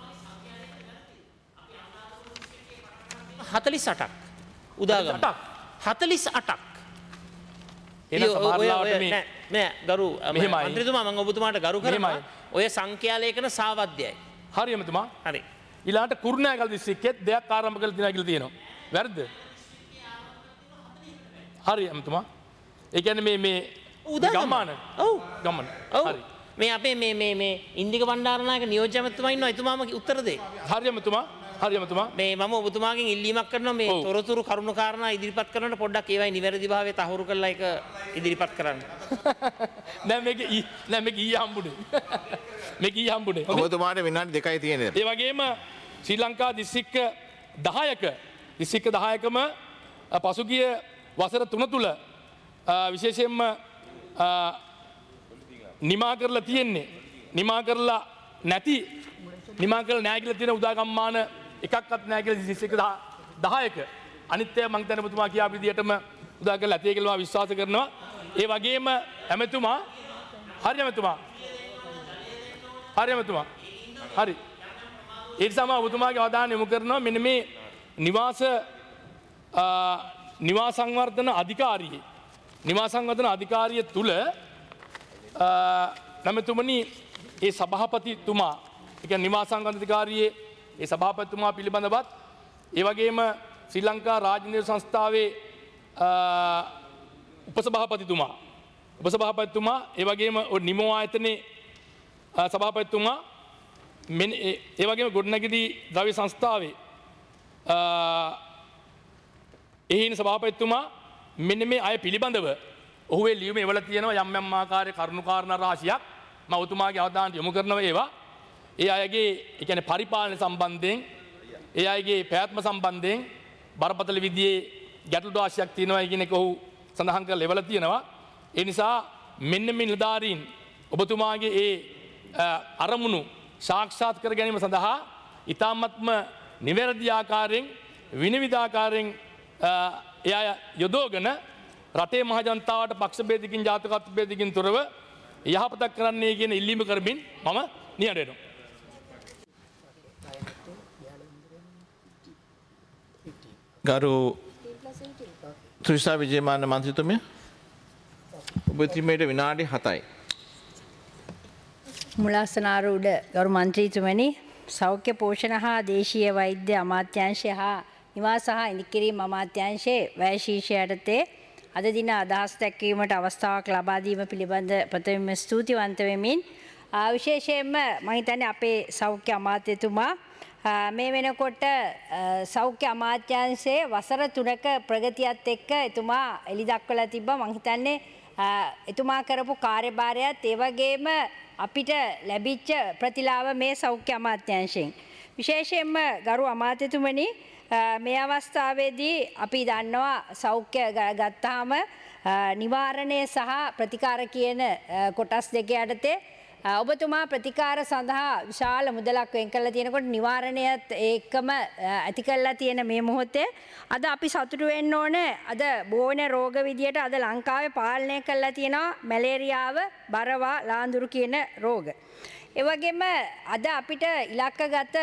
හතළිස් අටක් උදාගම හතළිස් අටක් නෑ ගරු මන්ත්‍රීතුමා මම ඔබතුමාට ගරු කරනවා. ඔය සංඛ්‍යා ලේඛන සාවද්‍යයි. හරි එමතුමා. හරි. ඊළාට කුරුණෑගල දිස්ත්‍රික්කෙත් දෙයක් ආරම්භ කරලා තියෙනවා කියලා තියෙනවා. වැරද්ද? හරි එමතුමා. ඒ කියන්නේ මේ මේ ගම්මාන. ඔව්. ගම්මාන. හරි. මේ අපේ මේ මේ මේ ඉන්දික බණ්ඩාරනායක නියෝජ්‍ය ඇමතුමා ඉන්නවා. එතුමාම උත්තර දෙයි. හරි එමතුමා. හරි එමතුමා. මේ මම ඔබතුමාගෙන් ඉල්ලීමක් කරනවා මේ තොරතුරු කරුණු කාරණා ඉදිරිපත් කරනකොට පොඩ්ඩක් ඒවයි නිවැරදිභාවය තහවුරු කරලා ඒක ඉදිරිපත් කරන්න. නෑ මේක නෑ මේක ඊයේ හම්බුනේ. මේක ඊයේ හම්බුනේ. ඔබතුමාට විනාඩි දෙකයි තියෙන්නේ. ඒ වගේම ශ්‍රී ලංකා දිස්ත්‍රික්ක දහයක දිස්ත්‍රික්ක දහයකම පසුගිය වසර තුන තුල විශේෂයෙන්ම නිමා කරලා තියෙන්නේ. නිමා කරලා නැති නිමා කරලා නැහැ කියලා තියෙන උදාගම්මාන එකක්වත් නැහැ කියලා දිස්ත්‍රික්ක දහයක අනිත් ඒවා මං හිතන්නේ ඔබතුමා කියා විදියටම උදා කරලා ඇතේ කියලා මම විශ්වාස කරනවා. ඒ වගේම ඇමතුමා හරි ඇමතුමා හරි ඇමතුමා හරි ඒ නිසා මම ඔබතුමාගේ අවධානය යොමු කරනවා මෙන්න මේ නිවාස නිවාස සංවර්ධන අධිකාරියේ නිවාස සංවර්ධන අධිකාරිය තුල ඇමතුමනි ඒ සභාපතිතුමා ඒ කියන්නේ නිවාස සංවර්ධන අධිකාරියේ ඒ සභාපතිතුමා පිළිබඳවත් ඒ වගේම ශ්‍රී ලංකා රාජ්‍ය සංස්ථාවේ උපසභාපතිතුමා උපසභාපතිතුමා ඒ වගේම නිමෝ ආයතනයේ සභාපතිතුමා මෙන්න ඒ වගේම ගොඩනැගිලි ද්‍රව්‍ය සංස්ථාවේ එහින සභාපතිතුමා මෙන්න මේ අය පිළිබඳව ඔහු ඒ ලියුමේ එවලා තියෙනවා යම් යම් ආකාරයේ කරුණු කාරණා රාශියක් මම ඔතුමාගේ අවධානයට යොමු කරනවා ඒවා ඒ අයගේ ඒ කියන්නේ පරිපාලන සම්බන්ධයෙන් ඒ අයගේ පැවැත්ම සම්බන්ධයෙන් බරපතල විදිහේ ගැටලු රාශියක් තියෙනවා කියන එක ඔහු සඳහන් කරලා එවලා තියෙනවා. ඒ නිසා මෙන්න මේ නිලධාරීන් ඔබතුමාගේ ඒ අරමුණු සාක්ෂාත් කර ගැනීම සඳහා ඉතාමත්ම නිවැරදි ආකාරයෙන් විනිවිධාකාරයෙන් එය යොදෝගෙන රටේ මහජනතාවට පක්ෂ භේදකින් ජාතිකත්ව භේදකින් තොරව යහපතක් කරන්නේ කියන ඉල්ලීම කරමින් මම නිහඬ ගරු ත්‍රිෂා විජේමාන මන්ත්‍රීතුමිය ඔබතුමීට විනාඩි හතයි. මුලාසනාරූඪ ගරු මන්ත්‍රීතුමනි, සෞඛ්‍ය පෝෂණ හා දේශීය වෛද්‍ය අමාත්‍යාංශය හා නිවාස හා ඉදිකිරීම අමාත්‍යාංශයේ වැය ශීර්ෂය යටතේ අද දින අදහස් දැක්වීමට අවස්ථාවක් ලබා දීම පිළිබඳ ප්‍රථමයෙන්ම ස්තුතිවන්ත වෙමින් විශේෂයෙන්ම මම හිතන්නේ අපේ සෞඛ්‍ය අමාත්‍යතුමා මේ වෙනකොට සෞඛ්‍ය අමාත්‍යාංශයේ වසර තුනක ප්‍රගතියත් එක්ක එතුමා එලි දක්වලා තිබ්බා. මම හිතන්නේ එතුමා කරපු කාර්යභාරයත් ඒ වගේම අපිට ලැබිච්ච ප්‍රතිලාභ මේ සෞඛ්‍ය අමාත්‍යාංශයෙන්. විශේෂයෙන්ම ගරු අමාත්‍යතුමනි, මේ අවස්ථාවේදී අපි දන්නවා සෞඛ්‍ය ගත්තාම නිවාරණය සහ ප්‍රතිකාර කියන කොටස් දෙක යටතේ ඔබතුමා ප්‍රතිකාර සඳහා විශාල මුදලක් වෙන් කරලා තියෙනකොට නිවාරණයත් ඒකම ඇති කරලා තියෙන මේ මොහොතේ අද අපි සතුටු වෙන්න ඕනේ. අද බෝවෙන රෝග විදියට අද ලංකාවේ පාලනය කරලා තියෙනවා මැලේරියාව, බරවා, ලාඳුරු කියන රෝග. ඒ වගේම අද අපිට ඉලක්කගත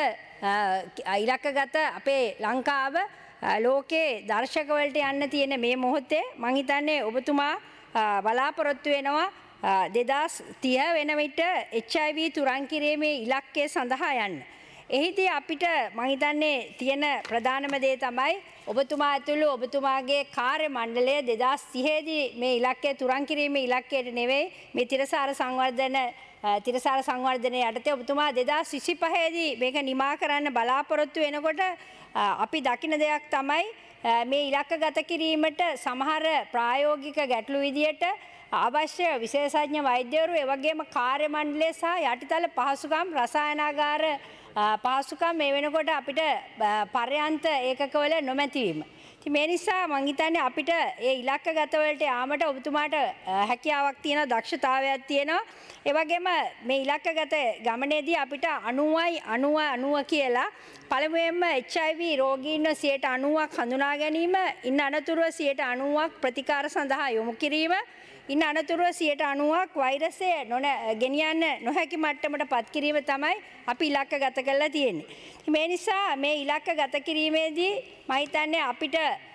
ඉලක්කගත අපේ ලංකාව ලෝකේ දර්ශකවලට යන්න තියෙන මේ මොහොතේ මම හිතන්නේ ඔබතුමා බලාපොරොත්තු වෙනවා දෙදාස් තිහ වෙන විට එච් අයි වී තුරන් කිරීමේ ඉලක්කය සඳහා යන්න. එහිදී අපිට මම හිතන්නේ තියෙන ප්‍රධානම දේ තමයි ඔබතුමා ඇතුළු ඔබතුමාගේ කාර්ය මණ්ඩලය දෙදාස් තිහේදී මේ ඉලක්කය තුරන් කිරීමේ ඉලක්කයට නෙවෙයි මේ තිරසාර සංවර්ධන තිරසාර සංවර්ධනය යටතේ ඔබතුමා දෙදාස් විසිපහේදී මේක නිමා කරන්න බලාපොරොත්තු වෙනකොට අපි දකින දෙයක් තමයි මේ ඉලක්ක ගත කිරීමට සමහර ප්‍රායෝගික ගැටලු විදියට අවශ්‍ය විශේෂඥ වෛද්‍යවරු ඒ වගේම කාර්ය මණ්ඩලය සහ යටිතල පහසුකම් රසායනාගාර පහසුකම් මේ වෙනකොට අපිට පර්යන්ත ඒකකවල නොමැතිවීම. ඉතින් මේ නිසා මම හිතන්නේ අපිට ඒ ඉලක්කගත වලට යාමට ඔබතුමාට හැකියාවක් තියෙනවා, දක්ෂතාවයක් තියෙනවා. ඒ වගේම මේ ඉලක්කගත ගමනේදී අපිට අනූවයි අනූව අනූව කියලා පළමුවෙන්ම එච් අයි වී රෝගීන්ව සියයට අනූවක් හඳුනා ගැනීම, ඉන් අනතුරුව සියයට අනූවක් ප්‍රතිකාර සඳහා යොමු කිරීම, ඉන් අනතුරුව සියයට අනූවක් වෛරසය ගෙනියන්න නොහැකි මට්ටමට පත් කිරීම තමයි අපි ඉලක්ක ගත කරලා තියෙන්නේ. මේ නිසා මේ ඉලක්ක ගත කිරීමේදී මම හිතන්නේ අපිට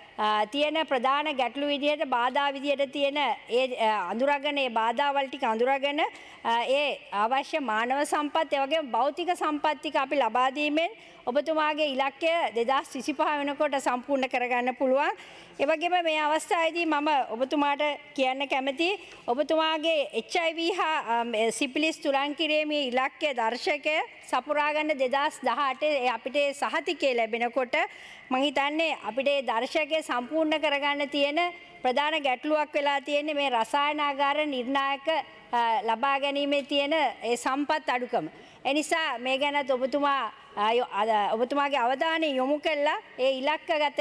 තියෙන ප්‍රධාන ගැටලු විදියට බාධා විදියට තියෙන ඒ අඳුරගෙන ඒ බාධාවල් ටික අඳුරගෙන ඒ අවශ්‍ය මානව සම්පත් ඒ වගේම භෞතික සම්පත් ටික අපි ලබා දීමෙන් ඔබතුමාගේ ඉලක්කය දෙදාස් විසිපහ වෙනකොට සම්පූර්ණ කරගන්න පුළුවන්. ඒ වගේම මේ අවස්ථාවේදී මම ඔබතුමාට කියන්න කැමතියි ඔබතුමාගේ එච් අයි වී හා සිපිලිස් තුරන් කිරීමේ ඉලක්කය දර්ශකය සපුරා ගන්න දෙදාස් දහඅට අපිට සහතිකය ලැබෙනකොට මම හිතන්නේ අපිට ඒ දර්ශකය සම්පූර්ණ කරගන්න තියෙන ප්‍රධාන ගැටලුවක් වෙලා තියෙන්නේ මේ රසායනාගාර නිර්ණායක ලබා ගැනීමේ තියෙන ඒ සම්පත් අඩුකම. ඒ නිසා මේ ගැනත් ඔබතුමා ඔබතුමාගේ අවධානය යොමු කළා ඒ ඉලක්කගත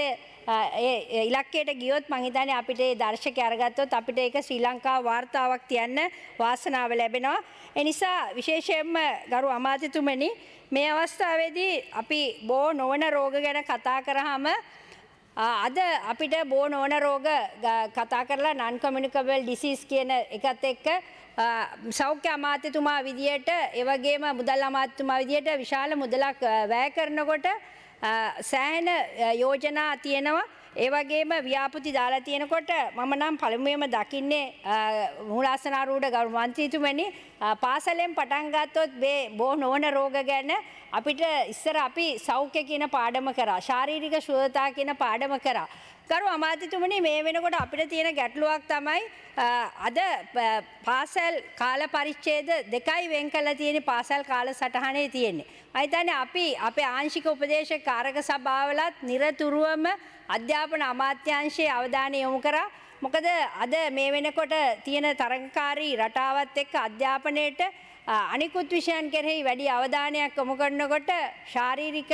ඒ ඉලක්කයට ගියොත් මම හිතන්නේ අපිට ඒ දර්ශකය අරගත්තොත් අපිට ඒක ශ්‍රී ලංකාව වාර්තාවක් තියන්න වාසනාව ලැබෙනවා. ඒ නිසා විශේෂයෙන්ම ගරු අමාත්‍යතුමනි, මේ අවස්ථාවේදී අපි බෝ නොවන රෝග ගැන කතා කරාම අද අපිට බෝ නොවන රෝග කතා කරලා non communicable disease කියන එකත් එක්ක සෞඛ්‍ය අමාත්‍යතුමා විදියට ඒ වගේම මුදල් අමාත්‍යතුමා විදියට විශාල මුදලක් වැය කරනකොට සෑහෙන යෝජනා තියෙනවා. ඒ වගේම ව්‍යාපෘති දාලා තියෙනකොට මම නම් පළමුවෙන්ම දකින්නේ මූලාසනාරූඪ ගරු මන්ත්‍රීතුමනි, පාසලෙන් පටන් ගත්තොත් මේ බෝ නොවන රෝග ගැන අපිට ඉස්සර අපි සෞඛ්‍ය කියන පාඩම කරා, ශාරීරික ශුද්ධතා කියන පාඩම කරා. ගරු අමාත්‍යතුමනි, මේ වෙනකොට අපිට තියෙන ගැටලුවක් තමයි අද පාසල් කාල පරිච්ඡේද දෙකයි වෙන් කරලා තියෙන පාසල් කාල සටහනේ තියෙන්නේ. මම හිතන්නේ අපි අපේ ආංශික උපදේශක කාරක සභාවලත් නිරතුරුවම අධ්‍යාපන අමාත්‍යාංශයේ අවධානය යොමු කරා. මොකද අද මේ වෙනකොට තියෙන තරඟකාරී රටාවත් එක්ක අධ්‍යාපනයේට අනිකුත් විෂයන් කෙරෙහි වැඩි අවධානයක් යොමු කරනකොට ශාරීරික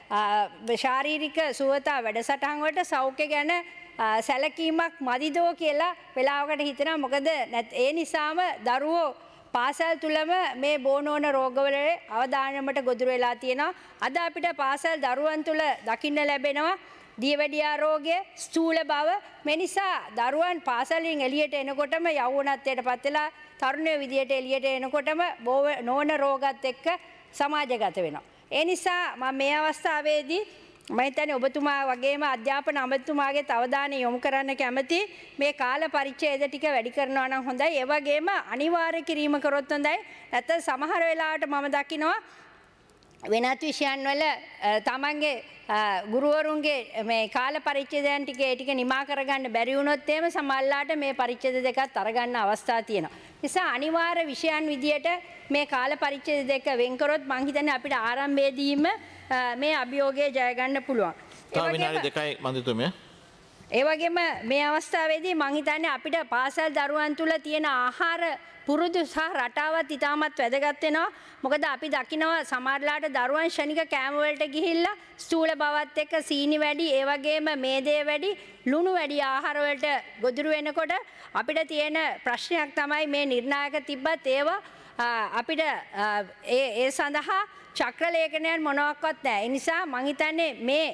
ශාරීරික සුවතා වැඩසටහන් වලට සෞඛ්‍ය ගැන සැලකීමක් මදිදෝ කියලා වෙලාවකට හිතෙනවා. මොකද ඒ නිසාම දරුවෝ පාසල් තුළම මේ බෝනෝන රෝගවල අවධානමට ගොදුරු වෙලා තියෙනවා. අද අපිට පාසල් දරුවන් තුළ දකින්න ලැබෙනවා දියවැඩියා රෝගය, ස්ථූල බව. මේ නිසා දරුවන් පාසලින් එළියට එනකොටම යෞවනත්වයට පත් වෙලා තරුණයෝ විදියට එළියට එනකොටම නොවන රෝගات එක්ක සමාජගත වෙනවා. ඒ නිසා මම මේ අවස්ථාවේදී මම හිතන්නේ ඔබතුමා වගේම අධ්‍යාපන අමාත්‍යතුමාගේ අවධානය යොමු කරන්න කැමති මේ කාල පරිච්ඡේද ටික වැඩි කරනවා නම් හොඳයි. ඒ වගේම අනිවාර්ය කිරීම කරොත් හොඳයි. නැත්නම් සමහර වෙලාවට මම දකිනවා වෙනත් විෂයන් වල තමන්ගේ ගුරුවරුන්ගේ මේ කාල පරිච්ඡේදයන් ටික ඒ ටික නිමා කරගන්න බැරි වුණොත් එහෙම සමහරලාට මේ පරිච්ඡේද දෙකත් අරගන්න අවස්ථා තියෙනවා. නිසා අනිවාර්ය විෂයන් විදියට මේ කාල පරිච්ඡේද දෙක වෙන් කරොත් මං හිතන්නේ අපිට ආරම්භයේදීම මේ අභියෝගය ජය ගන්න පුළුවන්. තව විනාඩි දෙකයි මන්ත්‍රීතුමිය. ඒ වගේම මේ අවස්ථාවේදී මං හිතන්නේ අපිට පාසල් දරුවන් තුල තියෙන ආහාර පුරුදු සහ රටාවත් ඉතාමත් වැදගත් වෙනවා. මොකද අපි දකිනවා සමහරලාට දරුවන් ශනික කෑම වලට ගිහිල්ලා ස්ථූල බවත් එක්ක සීනි වැඩි, ඒ වගේම මේදේ වැඩි, ලුණු වැඩි ආහාර වලට ගොදුරු වෙනකොට අපිට තියෙන ප්‍රශ්නයක් තමයි මේ නිර්ණායක තිබ්බත් ඒවා අපිට ඒ ඒ සඳහා චක්‍රලේඛනයන් මොනවාක්වත් නැහැ. ඒ නිසා මං හිතන්නේ මේ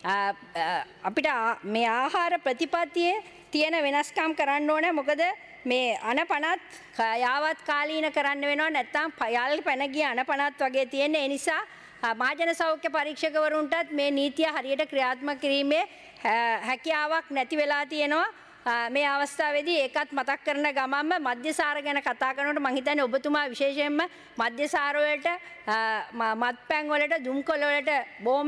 අපිට මේ ආහාර ප්‍රතිපත්තියේ තියෙන වෙනස්කම් කරන්න ඕනේ. මොකද මේ අනපනත් යාවත් කාලීන කරන්න වෙනවා, නැත්නම් යල් පැන ගිය අනපනත් වගේ තියෙන. ඒ නිසා මහජන සෞඛ්‍ය පරීක්ෂකවරුන්ටත් මේ නීතිය හරියට ක්‍රියාත්මක කිරීමේ හැකියාවක් නැති වෙලා තියෙනවා. මේ අවස්ථාවේදී ඒකත් මතක් කරන ගමන්ම මද්යසාර ගැන කතා කරනකොට මම හිතන්නේ ඔබතුමා විශේෂයෙන්ම මද්යසාර වලට මත්පැන් වලට දුම්කොළ වලට බොහොම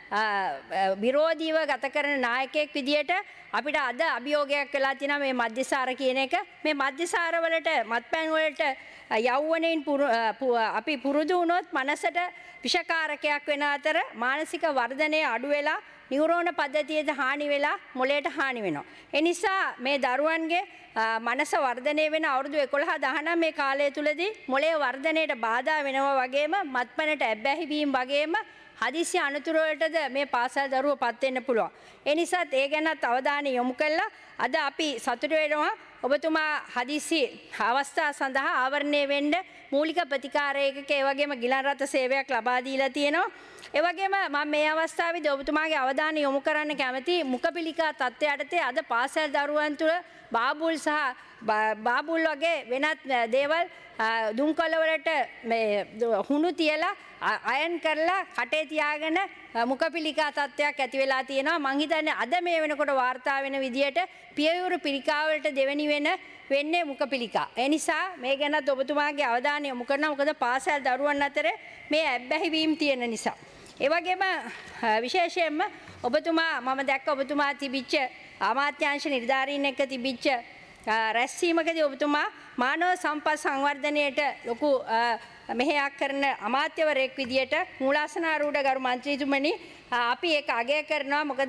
විරෝධීව ගත කරන නායකයෙක් විදියට අපිට අද අභියෝගයක් වෙලා තියෙනවා මේ මද්යසාර කියන එක. මේ මද්යසාර වලට මත්පැන් වලට යෞවනයෙන් අපි පුරුදු වුණොත් මනසට විෂකාරකයක් වෙන අතර මානසික වර්ධනය අඩු වෙලා නියුරෝන පද්ධතියේද හානි වෙලා මොළයට හානි වෙනවා. ඒ නිසා මේ දරුවන්ගේ මනස වර්ධනය වෙන අවුරුදු එකොළහ දහනවය මේ කාලය තුලදී මොළයේ වර්ධනයට බාධා වෙනවා වගේම මත්පැනට ඇබ්බැහි වීම වගේම හදිසි අනතුරු වලටද මේ පාසල් දරුවෝ පත් වෙන්න පුළුවන්. ඒ නිසාත් ඒ ගැනත් අවධානය යොමු කළා අද අපි සතුටු වෙනවා ඔබතුමා හදිසි අවස්ථා සඳහා ආවරණය වෙන්න මූලික ප්‍රතිකාර ඒකක ඒ වගේම ගිලන් රථ සේවයක් ලබා දීලා තියෙනවා. ඒ වගේම මම මේ අවස්ථාවේදී ඔබතුමාගේ අවධානය යොමු කරන්න කැමති මුඛපිලිකා තත්ත්වයට යටතේ අද පාසල් දරුවන් තුළ බාබුල් සහ බාබුල් වගේ වෙනත් දේවල් දුම්කොළ වලට මේ හුණු තියලා අයන් කරලා කටේ තියාගෙන මුඛපිලිකා තත්ත්වයක් ඇති වෙලා තියෙනවා. මං හිතන්නේ අද මේ වෙනකොට වාර්තා වෙන විදියට පියවරු පිළිකා වලට දෙවෙනි වෙන වෙන්නේ මුඛපිලිකා. ඒ නිසා මේ ගැනත් ඔබතුමාගේ අවධානය යොමු කරනවා. මොකද පාසල් දරුවන් අතර මේ ඇබ්බැහි වීම තියෙන නිසා. ඒ වගේම විශේෂයෙන්ම ඔබතුමා මම දැක්ක ඔබතුමා තිබිච්ච අමාත්‍යාංශ නිලධාරීන් එක්ක තිබිච්ච රැස්වීමකදී ඔබතුමා මානව සම්පත් සංවර්ධනයට ලොකු මෙහෙයක් කරන අමාත්‍යවරයෙක් විදියට මූලාසනාරූඪ ගරු මන්ත්‍රීතුමනි අපි ඒක අගය කරනවා. මොකද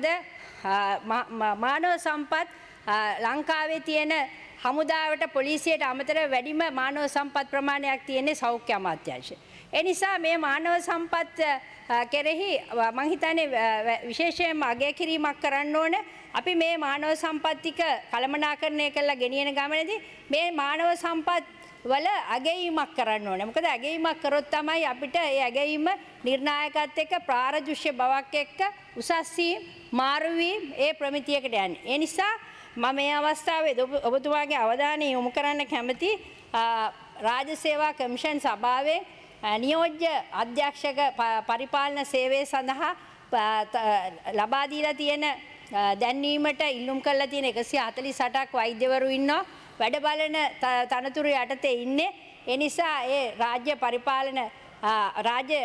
මානව සම්පත් ලංකාවේ තියෙන හමුදාවට පොලිසියට අමතර වැඩිම මානව සම්පත් ප්‍රමාණයක් තියෙන්නේ සෞඛ්‍ය අමාත්‍යාංශය. ඒ නිසා මේ මානව සම්පත් කෙරෙහි මම හිතන්නේ විශේෂයෙන්ම අගය කිරීමක් කරන්න ඕනේ. අපි මේ මානව සම්පත් ටික කළමනාකරණය කරලා ගෙනියන ගමනේදී මේ මානව සම්පත් වල අගයීමක් කරන්න ඕනේ. මොකද අගයීමක් කරොත් තමයි අපිට ඒ අගයීම නිර්ණායකත් එක්ක ප්‍රාරදුෂ්‍ය බවක් එක්ක උසස් වීම මාරු වීම ඒ ප්‍රමිතියකට යන්නේ. ඒ නිසා මම මේ අවස්ථාවේ ඔබතුමාගේ අවධානය යොමු කරන්න කැමති රාජ්‍ය සේවා කමිෂන් සභාවේ නියෝජ්‍ය අධ්‍යක්ෂක පරිපාලන සේවය සඳහා ලබා දීලා තියෙන දැන්වීමට ඉල්ලුම් කරලා තියෙන එකසිය හතළිස් අටක් වෛද්‍යවරු ඉන්නවා. වැඩ බලන තනතුරු යටතේ ඉන්නේ. ඒ නිසා ඒ රාජ්‍ය පරිපාලන රාජ්‍ය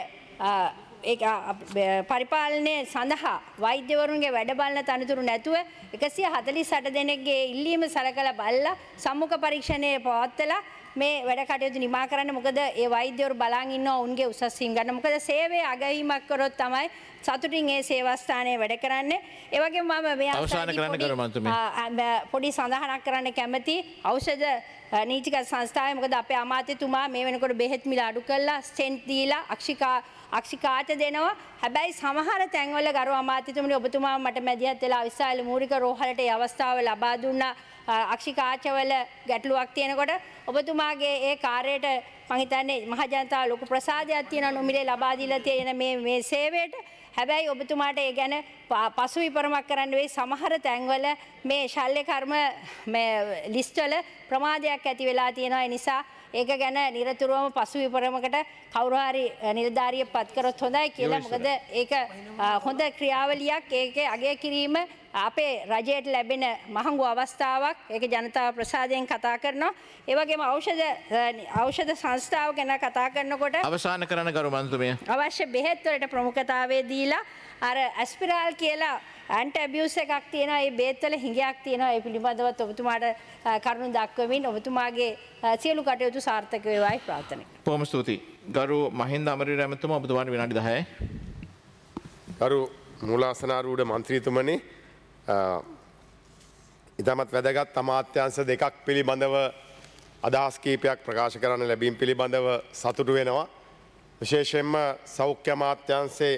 පරිපාලනය සඳහා වෛද්‍යවරුන්ගේ වැඩ බලන තනතුරු නැතුව එකසිය හතළිස් අට දෙනෙක්ගේ ඉල්ලීම සලකලා බලලා සම්මුඛ පරීක්ෂණය පවත්වලා මේ වැඩ කටයුතු නිමා කරන්න. මොකද ඒ වෛද්‍යවරු බලන් ඉන්නවා උන්ගේ උසස් වීම ගන්න. මොකද සේවයේ අගවීමක් කරොත් තමයි සතුටින් ඒ සේවා ස්ථානයේ වැඩ කරන්නේ. ඒ වගේම මම මේ අවසන් කරන්න කරු මන්ත්‍රී පොඩි සඳහනක් කරන්න කැමති ඖෂධ නීතිගත සංස්ථාවේ. මොකද අපේ අමාත්‍යතුමා මේ වෙනකොට බෙහෙත් මිල අඩු කරලා ස්ටෙන්ට් දීලා අක්ෂිකා අක්ෂිකාච දෙනවා. හැබැයි සමහර තැන්වල ගරු අමාත්‍යතුමනි ඔබතුමා මට මැදිහත් වෙලා විශාල මූලික රෝහලට ඒ අවස්ථාව ලබා දුන්නා. අක්ෂිකාචවල ගැටලුවක් තියෙනකොට ඔබතුමාගේ ඒ කාර්යයට මම හිතන්නේ මහජනතාව ලොකු ප්‍රසාදයක් තියෙනවා නොමිලේ ලබා දීලා තියෙන මේ මේ සේවයට. හැබැයි ඔබතුමාට ඒ ගැන පසු විපරමක් කරන්න වෙයි. සමහර තැන්වල මේ ශල්‍ය කර්ම මේ ලිස්ට් වල ප්‍රමාදයක් ඇති වෙලා තියෙනවා. ඒ නිසා ඒක ගැන නිරතුරුවම පසු විපරමකට කවුරු හරි නිලධාරියෙක් පත් කරොත් හොඳයි කියලා. මොකද ඒක හොඳ ක්‍රියාවලියක්. ඒකේ අගය කිරීම අපේ රජයට ලැබෙන මහඟු අවස්ථාවක්. ඒක ජනතාව ප්‍රසාදයෙන් කතා කරනවා. ඒ වගේම ඖෂධ ඖෂධ සංස්ථාව ගැන කතා කරනකොට අවසාන කරන ගරු මන්ත්‍රණය අවශ්‍ය බෙහෙත් වලට ප්‍රමුඛතාවය දීලා අර ඇස්පිරාල් කියලා ඇන්ටි ඇබියුස් එකක් තියෙනවා. ඒ බෙහෙත් වල හිඟයක් තියෙනවා. ඒ පිළිබඳව ඔබතුමාට කරුණු දක්වමින් ඔබතුමාගේ සියලු කටයුතු සාර්ථක වේවායි ප්‍රාර්ථනා කරනවා. බොහොම ස්තුතියි. ගරු මහින්ද අමරවීර ඇමතුමා ඔබතුමාට විනාඩි දහයයි. ගරු මූලාසනාරූඪ මන්ත්‍රීතුමනි, ඉතාමත් වැදගත් අමාත්‍යාංශ දෙකක් පිළිබඳව අදහස් කීපයක් ප්‍රකාශ කරන්න ලැබීම පිළිබඳව සතුටු වෙනවා. විශේෂයෙන්ම සෞඛ්‍ය අමාත්‍යාංශයේ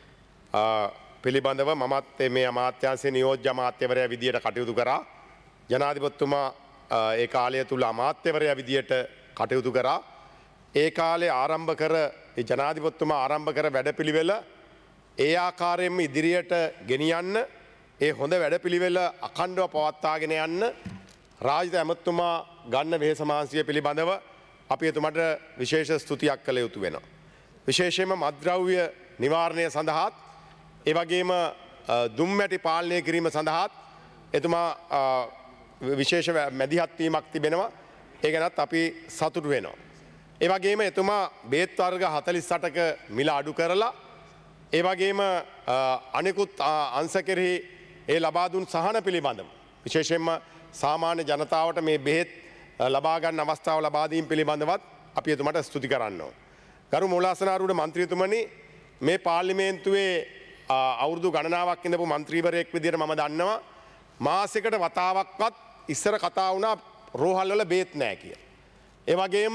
පිළිබඳව මමත් මේ අමාත්‍යාංශයේ නියෝජ්‍ය අමාත්‍යවරයා විදියට කටයුතු කරා. ජනාධිපතිතුමා ඒ කාලය තුල අමාත්‍යවරයා විදියට කටයුතු කරා. ඒ කාලේ ආරම්භ කර ඒ ජනාධිපතිතුමා ආරම්භ කර වැඩපිළිවෙල ඒ ආකාරයෙන්ම ඉදිරියට ගෙනියන්න, ඒ හොඳ වැඩපිළිවෙල අඛණ්ඩව පවත්වාගෙන යන්න රාජ්‍ය ඇමතුමා ගන්න වෙහෙස මහන්සිය පිළිබඳව අපි එතුමාට විශේෂ ස්තුතියක් කළ යුතු වෙනවා. විශේෂයෙන්ම මත්ද්‍රව්‍ය නිවාරණය සඳහාත් ඒ වගේම දුම්මැටි පාලනය කිරීම සඳහාත් එතුමා විශේෂ මැදිහත් වීමක් තිබෙනවා. ඒ ගැනත් අපි සතුටු වෙනවා. ඒ වගේම එතුමා බේත් වර්ග හතළිස් අටක මිල අඩු කරලා ඒ වගේම අනෙකුත් අංශ කෙරෙහි ඒ ලබා දුන් සහන පිළිබඳව විශේෂයෙන්ම සාමාන්‍ය ජනතාවට මේ බෙහෙත් ලබා ගන්න අවස්ථාව ලබා දීම පිළිබඳවත් අපි එතුමාට ස්තුති කරන්න ඕන. ගරු මූලාසනාරූඪ මන්ත්‍රීතුමනි, මේ පාර්ලිමේන්තුවේ අවුරුදු ගණනාවක් ඉඳපු මන්ත්‍රීවරයෙක් විදිහට මම දන්නවා මාසෙකට වතාවක්වත් ඉස්සර කතා වුණා රෝහල් වල බේත් නැහැ කියලා. ඒ වගේම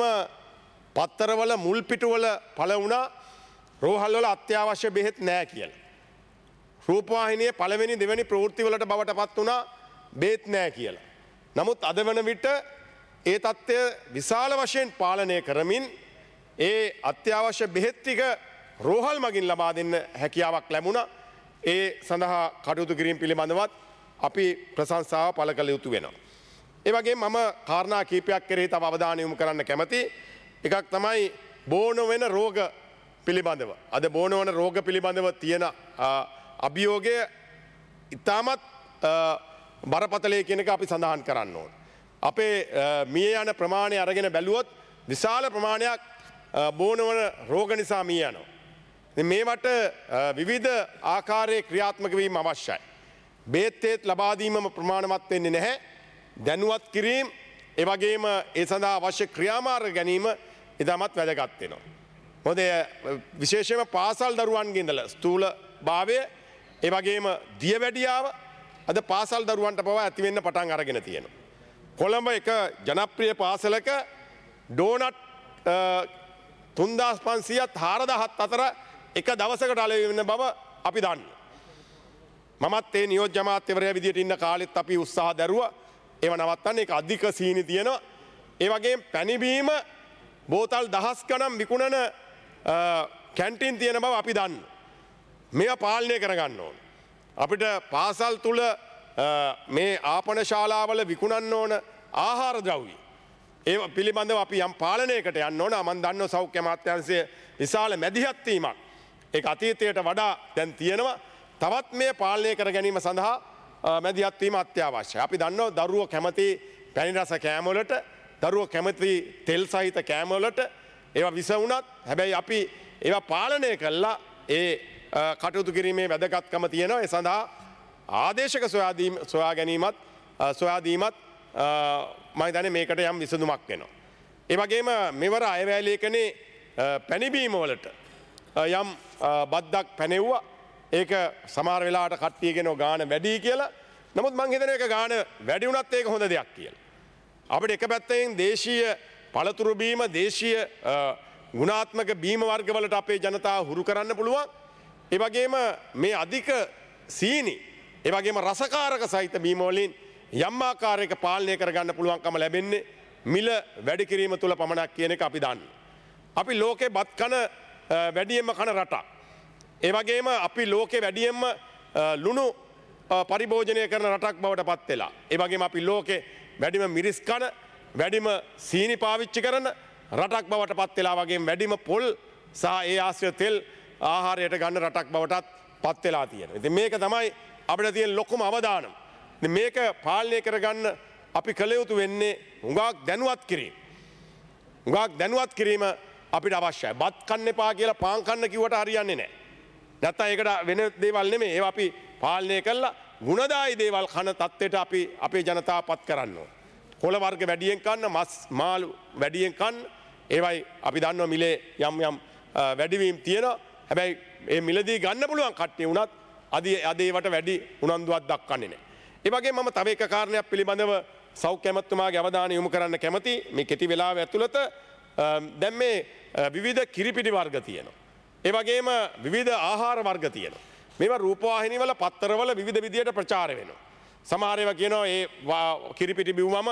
පත්තරවල මුල් පිටුවල පළ වුණා රෝහල් වල අත්‍යවශ්‍ය බෙහෙත් නැහැ කියලා. රූපවාහිනියේ පළවෙනි දෙවෙනි ප්‍රවෘත්ති වලට බවට පත් වුණා බේත් නැහැ කියලා. නමුත් අද වන විට ඒ தත්ත්වය විශාල වශයෙන් පාලනය කරමින් ඒ අත්‍යවශ්‍ය බෙහෙත් ටික රෝහල් මගින් ලබා දෙන්න හැකියාවක් ලැබුණා. ඒ සඳහා කටයුතු කිරීම පිළිබඳවත් අපි ප්‍රශංසාව පළ කළ යුතු වෙනවා. ඒ වගේම මම කාරණා කීපයක් කෙරෙහි තව අවධානය යොමු කරන්න කැමතියි. එකක් තමයි බෝන වෙන රෝග පිළිබඳව. අද බෝන වන රෝග පිළිබඳව තියෙන අභියෝගය ඉතාමත් බරපතලයි කියන එක අපි සඳහන් කරන්න ඕන. අපේ මිය යන ප්‍රමාණය අරගෙන බැලුවොත් විශාල ප්‍රමාණයක් බෝන වන රෝග නිසා මිය යනවා. මේවට විවිධ ආකාරයේ ක්‍රියාත්මක වීම අවශ්‍යයි. බේත් ලබා දීමම ප්‍රමාණවත් වෙන්නේ නැහැ. දැනුවත් කිරීම, ඒ වගේම ඒ සඳහා අවශ්‍ය ක්‍රියාමාර්ග ගැනීම ඉතාමත් වැදගත් වෙනවා. මොකද විශේෂයෙන්ම පාසල් දරුවන්ගේ ඉඳලා ස්ථූල භාවය, ඒ වගේම දියවැඩියාව අද පාසල් දරුවන්ට පවා ඇති වෙන්න පටන් අරගෙන තියෙනවා. කොළඹ එක ජනප්‍රිය පාසලක ඩෝනට් තුන්දාස් පන්සීයත් හාරදහත් අතර එක දවසකට අලෙවි වෙන බව අපි දන්නවා. මමත් ඒ නියෝජ්‍ය අමාත්‍යවරයා විදියට ඉන්න කාලෙත් අපි උත්සාහ දැරුවා ඒව නවත්තන්න. ඒක අධික සීනි තියෙනවා. ඒ වගේම පැණිබීම බෝතල් දහස් ගණන් විකුණන කැන්ටින් තියෙන බව අපි දන්නවා. මේවා පාලනය කරගන්න ඕන. අපිට පාසල් තුල මේ ආපන ශාලාවල විකුණන්න ඕන ආහාර ද්‍රව්‍ය ඒ පිළිබඳව අපි යම් පාලනයකට යන්න ඕන. මම දන්නවා සෞඛ්‍ය අමාත්‍යාංශයේ විශාල මැදිහත් වීමක් ඒක අතීතයට වඩා දැන් තියෙනවා. තවත් මේ පාලනය කර ගැනීම සඳහා මැදිහත් වීම අත්‍යවශ්‍යයි. අපි දන්නවා දරුවෝ කැමති පැණි රස කෑම වලට, දරුවෝ කැමති තෙල් සහිත කෑම වලට. ඒවා විස වුණත් හැබැයි අපි ඒවා පාලනය කළා ඒ කටයුතු කිරීමේ වැදගත්කම තියෙනවා. ඒ සඳහා ආදේශක සොයා දීම සොයා ගැනීමත් සොයා දීමත් මම හිතන්නේ මේකට යම් විසඳුමක් වෙනවා. ඒ වගේම මෙවර අයවැය ලේඛනේ පැණිබීම වලට යම් බද්දක් පැනෙව්වා. ඒක සමහර වෙලාවට කට්ටියගෙන ගාන වැඩි කියලා. නමුත් මං හිතනවා ඒක ගාන වැඩි වුණත් ඒක හොඳ දෙයක් කියලා. අපිට එක පැත්තෙන් දේශීය පළතුරු බීම, දේශීය ගුණාත්මක බීම වර්ගවලට අපේ ජනතාව හුරු කරන්න පුළුවන්. ඒ වගේම මේ අධික සීනි, ඒ වගේම රසකාරක සහිත බීම වලින් යම් ආකාරයක පාලනය කරගන්න පුළුවන්කම ලැබෙන්නේ මිල වැඩි කිරීම තුළ පමණක් කියන එක අපි දන්නවා. අපි ලෝකේ බත් කන වැඩියෙන්ම කන රටක්. ඒ වගේම අපි ලෝකේ වැඩියෙන්ම ලුණු පරිභෝජනය කරන රටක් බවට පත් වෙලා. ඒ වගේම අපි ලෝකේ වැඩිම මිරිස් කන, වැඩිම සීනි පාවිච්චි කරන රටක් බවට පත් වෙලා වගේම වැඩිම පොල් සහ ඒ ආශ්‍රිත තෙල් ආහාරයට ගන්න රටක් බවටත් පත් වෙලා තියෙනවා. ඉතින් මේක තමයි අපිට තියෙන ලොකුම අවදානම. ඉතින් මේක පාලනය කරගන්න අපි කළ යුතු වෙන්නේ හුඟක් දැනුවත් කිරීම. හුඟක් දැනුවත් කිරීම අපිට අවශ්‍යයි. බත් කන්න එපා කියලා පාන් කන්න කිව්වට හරියන්නේ නැහැ. නැත්තම් ඒකට වෙන දේවල් නෙමෙයි. ඒවා අපි පාලනය කළා ගුණදායි දේවල් කන තත්ත්වයට අපි අපේ ජනතාව පත් කරන්න ඕන. කොළ වර්ග වැඩියෙන් කන්න, මස් මාළු වැඩියෙන් කන්න. ඒවයි අපි දන්නවා මිලේ යම් යම් වැඩිවීම් තියෙනවා. හැබැයි මේ මිලදී ගන්න පුළුවන් කට්ටිය වුණත් අද අද ඒවට වැඩි උනන්දුවක් දක්වන්නේ නැහැ. ඒ වගේම මම තව එක කාරණයක් පිළිබඳව සෞඛ්‍ය ඇමතුමාගේ අවධානය යොමු කරන්න කැමති. මේ කෙටි වෙලාව ඇතුළත දැන් මේ විවිධ කිරිපිටි වර්ග තියෙනවා. ඒ වගේම විවිධ ආහාර වර්ග තියෙනවා. මේවා රූපවාහිනිවල පත්තරවල විවිධ විදියට ප්‍රචාර වෙනවා. සමහර ඒවා කියනවා ඒ කිරිපිටි බිව්වම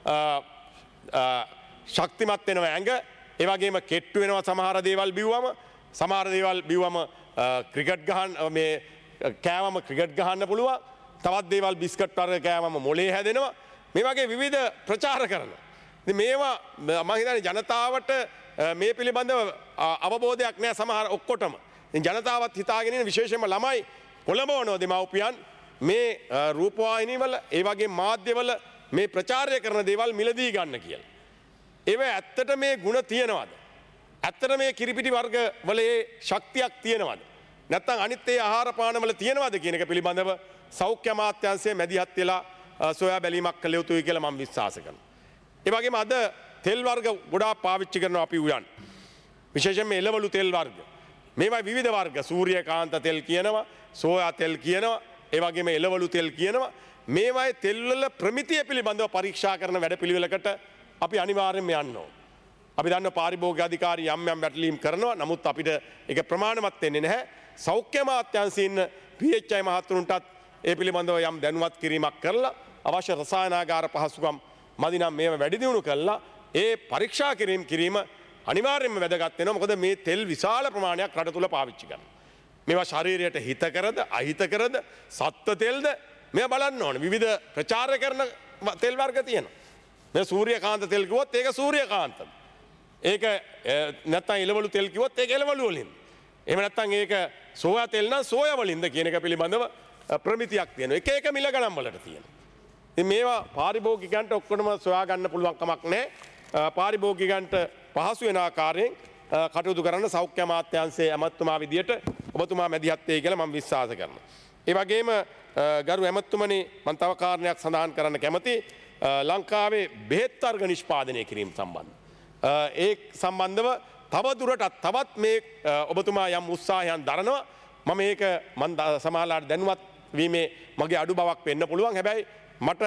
ශක්තිමත් වෙනවා ඇඟ. ඒ වගේම කෙට්ටු වෙනවා සමහර දේවල් බිව්වම. සමහර දේවල් බිව්වම ක්‍රිකට් ගහන්න මේ කෑවම ක්‍රිකට් ගහන්න පුළුවන්. තවත් දේවල් බිස්කට් වර්ග කෑවම මොලේ හැදෙනවා. මේ වගේ විවිධ ප්‍රචාර කරනවා. ඉතින් මේවා මම හිතන්නේ ජනතාවට මේ පිළිබඳව අවබෝධයක් නැහැ සමහර ඔක්කොටම. ඉතින් ජනතාවත් හිතාගෙන ඉන්න විශේෂයෙන්ම ළමයි පොළඹවනවා දෙමව්පියන් මේ රූපවාහිනිවල ඒ වගේ මාධ්‍යවල මේ ප්‍රචාරය කරන දේවල් මිලදී ගන්න කියලා. ඒව ඇත්තට මේ ಗುಣ තියනවද? ඇත්තට මේ කිරිපිටි වර්ග වල ඒ ශක්තියක් තියනවද? නැත්නම් අනිත් ඒ ආහාර පාන වල තියනවද කියන එක පිළිබඳව සෞඛ්‍ය අමාත්‍යාංශයේ මැදිහත් වෙලා සොයා බැලීමක් කළ යුතුයි කියලා මම විශ්වාස කරනවා. ඒ වගේම අද තෙල් වර්ග ගොඩාක් පාවිච්චි කරනවා අපි උයන්. විශේෂයෙන්ම එළවලු තෙල් වර්ග. මේවා විවිධ වර්ග සූර්යකාන්ත තෙල් කියනවා, සෝයා තෙල් කියනවා, ඒ වගේම එළවලු තෙල් කියනවා. මේවායේ තෙල් වල ප්‍රමිතිය පිළිබඳව පරීක්ෂා කරන වැඩපිළිවෙලකට අපි අනිවාර්යයෙන්ම යන්න ඕන. අපි දන්න පාරිභෝගික අධිකාරී යම් යම් වැටලීම් කරනවා. නමුත් අපිට ඒක ප්‍රමාණවත් වෙන්නේ නැහැ. සෞඛ්‍ය අමාත්‍යාංශයේ ඉන්න පී එච් ආයි මහතුරුන්ටත් ඒ පිළිබඳව යම් දැනුවත් කිරීමක් කරලා අවශ්‍ය රසායනාගාර පහසුකම් මදි නම් මේව වැඩි දියුණු කළා ඒ පරීක්ෂා කිරීම කිරීම අනිවාර්යයෙන්ම වැදගත් වෙනවා. මොකද මේ තෙල් විශාල ප්‍රමාණයක් රට තුල පාවිච්චි කරනවා. මේවා ශරීරයට හිත කරද අහිත කරද සත්ව තෙල්ද මේවා බලන්න ඕනේ. විවිධ ප්‍රචාර කරන තෙල් වර්ග තියෙනවා. මේ සූර්යකාන්ත තෙල් කිව්වොත් ඒක සූර්යකාන්තද. ඒක නැත්තම් එළවලු තෙල් කිව්වොත් ඒක එළවලු වලින්. එහෙම නැත්තම් ඒක සෝයා තෙල් නම් සෝයා වලින්ද කියන එක පිළිබඳව ප්‍රමිතියක් තියෙනවා. එක එක මිල ගණන් වලට තියෙනවා. ඉතින් මේවා පාරිභෝගිකයන්ට ඔක්කොම සොයා ගන්න පුළුවන් කමක් නැහැ. පාරිභෝගිකයන්ට පහසු වෙන ආකාරයෙන් කටයුතු කරන්න සෞඛ්‍ය අමාත්‍යාංශයේ ඇමතුමා විදියට ඔබතුමා මැදිහත් වෙයි කියලා මම විශ්වාස කරනවා. ඒ වගේම ගරු ඇමතුමනි මම තව කාරණයක් සඳහන් කරන්න කැමතියි. ලංකාවේ බෙහෙත් වර්ග නිෂ්පාදනය කිරීම සම්බන්ධ. ඒ සම්බන්ධව තව දුරටත් තවත් මේ ඔබතුමා යම් උත්සාහයන් දරනවා. මම මේක මම සමාජලාට දැනුවත් වීමේ මගේ අඩු බවක් වෙන්න පුළුවන්. හැබැයි මට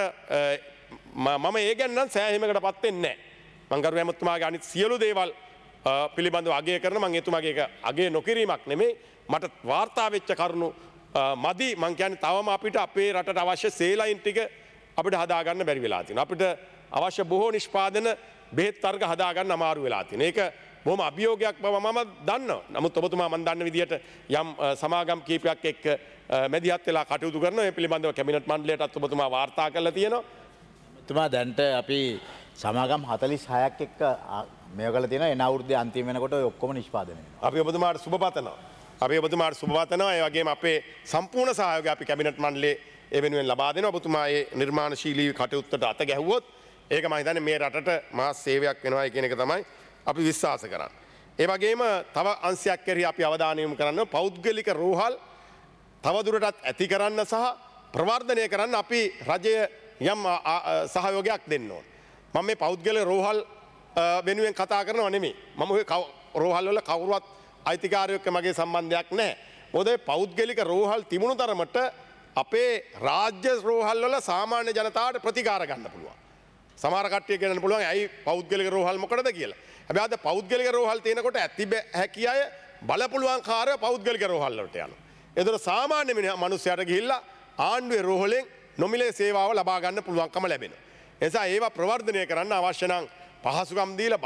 මම ඒ ගැන නම් සෑහීමකටපත් වෙන්නේ නැහැ. මම ගරු ඇමතුමාගේ අනිත් සියලු දේවල් පිළිබඳව අගය කරන මම එතුමාගේ ඒක අගය නොකිරීමක් නෙමෙයි. මට වාර්තා වෙච්ච කරුණු මදි. මම කියන්නේ තවම අපිට අපේ රටට අවශ්‍ය සේලයින් ටික අපිට හදාගන්න බැරි වෙලා තියෙනවා. අපිට අවශ්‍ය බොහෝ නිෂ්පාදන බෙහෙත් වර්ග හදාගන්න අමාරු වෙලා තියෙනවා. ඒක බොහොම අභියෝගයක් බව මම දන්නවා. නමුත් ඔබතුමා මම දන්න විදිහට යම් සමාගම් කීපයක් එක්ක මැදිහත් වෙලා කටයුතු කරනවා. ඒ පිළිබඳව කැබිනට් මණ්ඩලයටත් ඔබතුමා වාර්තා කරලා තියෙනවා. ඔබතුමා දැන්ට අපි සමාගම් හතළිස් හයක් එක්ක මේව කරලා තියෙනවා. එන අවුරුද්දේ අන්තිම වෙනකොට ඔය ඔක්කොම නිෂ්පාදනය වෙනවා. අපි ඔබතුමාට සුබ පතනවා. අපි ඔබතුමාට සුබ පතනවා. ඒ වගේම අපේ සම්පූර්ණ සහයෝගය අපි කැබිනට් මණ්ඩලයේ ඒ වෙනුවෙන් ලබා දෙනවා. ඔබතුමා මේ නිර්මාණශීලී කටයුත්තට අත ගැහුවොත් ඒක මම හිතන්නේ මේ රටට මාස් සේවයක් වෙනවා කියන එක තමයි අපි විශ්වාස කරන්නේ. ඒ වගේම තව අංශයක් කෙරෙහි අපි අවධානය යොමු කරන්න පෞද්ගලික රෝහල් තවදුරටත් ඇති කරන්න සහ ප්‍රවර්ධනය කරන්න අපි රජය යම් සහයෝගයක් දෙන්න ඕන. මම මේ පෞද්ගලික රෝහල් වෙනුවෙන් කතා කරනව නෙමෙයි. මම ඔය රෝහල් වල කවුරුවත් අයිතිකාරයෙක් එක්ක මගේ සම්බන්ධයක් නැහැ. මොකද පෞද්ගලික රෝහල් තිබුණු තරමට අපේ රාජ්‍ය රෝහල් වල සාමාන්‍ය ජනතාවට ප්‍රතිකාර ගන්න පුළුවන්. සමහර කට්ටිය කියන්න පුළුවන් ඇයි පෞද්ගලික රෝහල් මොකටද කියලා. හැබැයි අද පෞද්ගලික රෝහල් තියෙනකොට ඇති හැකි අය බලපුලුවන් කාර්ය පෞද්ගලික රෝහල් වලට යනවා. ඒතර සාමාන්‍ය මිනිස්සයාට ගිහිල්ලා ආණ්ඩුවේ රෝහලෙන් නොමිලේ සේවාව ලබා ගන්න පුළුවන්කම ලැබෙනවා. ඒ නිසා ඒවා ප්‍රවර්ධනය කරන්න අවශ්‍ය නම් පහසුකම් දීලා බදු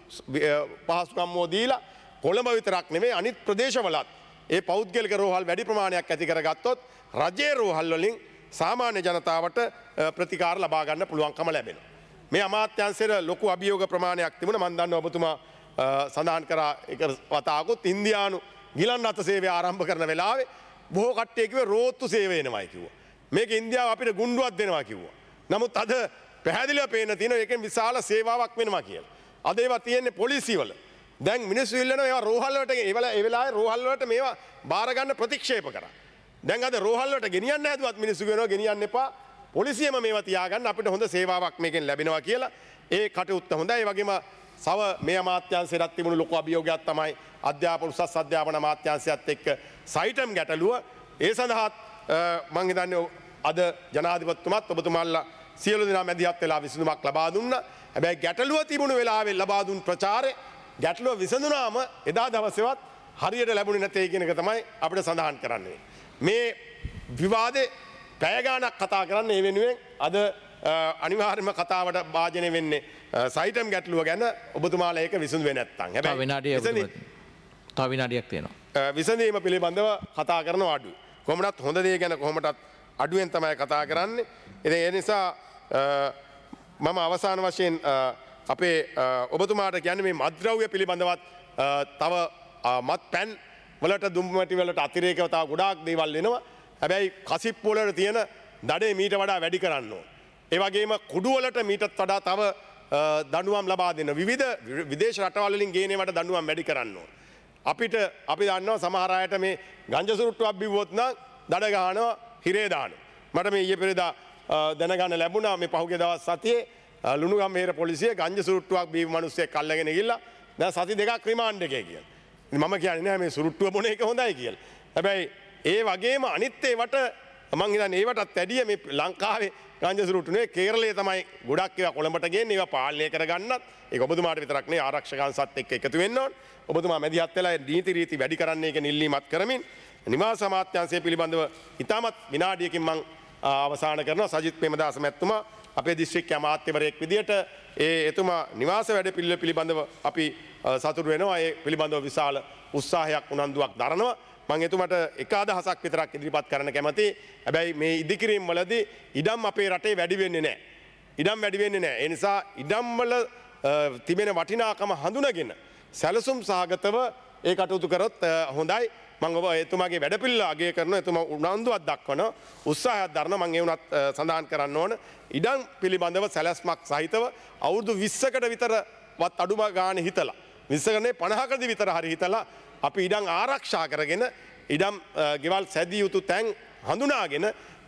පහසුකම්මෝ දීලා කොළඹ විතරක් නෙමෙයි අනිත් ප්‍රදේශවලත් ඒ පෞද්ගලික රෝහල් වැඩි ප්‍රමාණයක් ඇති කරගත්තොත් රජයේ රෝහල් වලින් සාමාන්‍ය ජනතාවට ප්‍රතිකාර ලබා ගන්න පුළුවන්කම ලැබෙනවා. මේ අමාත්‍යාංශයේ ලොකු අභියෝග ප්‍රමාණයක් තිබුණා. මම දන්නවා ඔබතුමා සඳහන් කරා එක වතාවකුත් ඉන්දියානු ගිලන් රථ සේවය ආරම්භ කරන වෙලාවේ බොහෝ කට්ටිය කිව්වේ රෝත්තු සේවය එනවායි කිව්වා. මේක ඉන්දියාව අපිට ගුණ්ඩුවක් දෙනවා කිව්වා. නමුත් අද පැහැදිලිව පේන තියෙනවා ඒකෙන් විශාල සේවාවක් වෙනවා කියලා. අද ඒවා තියෙන්නේ පොලිසියවල. දැන් මිනිස්සු ඉල්ලනවා ඒවා රෝහල් වලට ඒවල ඒ වෙලාවේ රෝහල් වලට මේවා බාර ගන්න ප්‍රතික්ෂේප කරා. දැන් අද රෝහල් වලට ගෙනියන්න හැදුවත් මිනිස්සු කියනවා ගෙනියන්න එපා. පොලිසියම මේවා තියාගන්න අපිට හොඳ සේවාවක් මේකෙන් ලැබෙනවා කියලා. ඒ කටයුත්ත හොඳයි. ඒ වගේම සව මේ අමාත්‍යාංශයට තිබුණු ලොකු අභියෝගයක් තමයි අධ්‍යාපන උසස් අධ්‍යාපන අමාත්‍යාංශයත් එක්ක සයිටම් ගැටලුව. ඒ සඳහා මම හිතන්නේ අද ජනාධිපතිතුමත් ඔබතුමාලා සියලු දෙනා මැදිහත් වෙලා විසඳුමක් ලබා දුන්නා. හැබැයි ගැටලුව තිබුණු වෙලාවේ ලබා දුන් ප්‍රචාරය ගැටලුව විසඳුනාම එදා දවසේවත් හරියට ලැබුණේ නැtei කියන එක තමයි අපිට සඳහන් කරන්නේ. මේ විවාදේ පැය ගාණක් කතා කරන්න ඒ වෙනුවෙන් අද අනිවාර්යයෙන්ම කතාවට භාජනය වෙන්නේ සයිටම් ගැටලුව ගැන ඔබතුමාලා ඒක විසඳුවේ නැත්තම්. හැබැයි විනාඩියක් තව විනාඩියක් තියෙනවා. විසඳීම පිළිබඳව කතා කරනවා අඩුයි. කොහොමදත් හොඳ දේ ගැන කොහොමදත් අඩුවෙන් තමයි කතා කරන්නේ. ඉතින් ඒ නිසා මම අවසාන වශයෙන් අපේ ඔබතුමාට කියන්නේ මේ මත්ද්‍රව්‍ය පිළිබඳවත් තව මත් පැන් වලට දුම්මැටි වලට අතිරේකව තව ගොඩාක් දේවල් එනවා. හැබැයි කසිප්පු වලට තියෙන දඩේ මීට වඩා වැඩි කරන්න ඕන. ඒ වගේම කුඩු වලට මීටත් වඩා තව දඬුවම් ලබා දෙන්න. විවිධ විදේශ රටවල් වලින් ගේනේවට දඬුවම් වැඩි කරන්න ඕන. අපිට අපි දන්නවා සමහර අයට මේ ගංජා සුරුට්ටුවක් බිව්වොත් නම් දඩ ගහනවා හිරේ දානවා. මට මේ ඊයේ පෙරේදා දැනගන්න ලැබුණා මේ පහුගිය දවස් සතියේ ලුණුගම්මේර පොලිසිය ගංජා සුරුට්ටුවක් බීව මිනිස්සෙක් අල්ලගෙන ගිහිල්ලා දැන් සති දෙකක් රිමාන්ඩ් එකේ කියලා. මම කියන්නේ නෑ මේ සුරුට්ටුව බොන එක හොඳයි කියලා. හැබැයි ඒ වගේම අනිත් ඒවට මං හිතන්නේ ඒවටත් වැඩිය මේ ලංකාවේ ගංජා සුරුට්ටු නේ කේරළයේ තමයි ගොඩක් ඒවා කොළඹට ගේන්නේ. ඒවා පාලනය කරගන්නත් ඒක ඔබතුමාට විතරක් නේ ආරක්ෂකයන්සත් එක්ක එකතු වෙන්න ඕන. ඔබතුමා මැදිහත් වෙලා නීති රීති වැඩි කරන්නේ කියන ඉල්ලීමත් කරමින් නිවාස අමාත්‍යාංශය පිළිබඳව ඉතාමත් විනාඩියකින් මං අවසාන කරනවා. සජිත් ප්‍රේමදාස මැතිතුමා අපේ දිස්ත්‍රික්කයේ අමාත්‍යවරයෙක් විදියට ඒ එතුමා නිවාස වැඩ පිළිවෙල පිළිබඳව අපි සතුටු වෙනවා. ඒ පිළිබඳව විශාල උත්සාහයක් උනන්දුවක් දරනවා. මම එතුමාට එක අදහසක් විතරක් ඉදිරිපත් කරන්න කැමතියි. හැබැයි මේ ඉදිකිරීම් වලදී ඉඩම් අපේ රටේ වැඩි වෙන්නේ නැහැ. ඉඩම් වැඩි වෙන්නේ නැහැ. ඒ නිසා ඉඩම් වල තිබෙන වටිනාකම හඳුනගෙන සැලසුම් සහගතව ඒ කටයුතු කරොත් හොඳයි. මම ඔබ එතුමාගේ වැඩපිළිවෙල අගය කරනවා. එතුමා උනන්දුවක් දක්වන උත්සාහයක් දරනවා. මම ඒ උනත් සඳහන් කරන්න ඕන. ඉඩම් පිළිබඳව සැලැස්මක් සහිතව අවුරුදු විස්සකට විතර වත් අඩුම ගානේ හිතලා විස්සකනේ පනහකදී විතර හරි හිතලා අපි ඉඩම් ආරක්ෂා කරගෙන ඉඩම් ගෙවල් සැදිය යුතු තැන් හඳුනාගෙන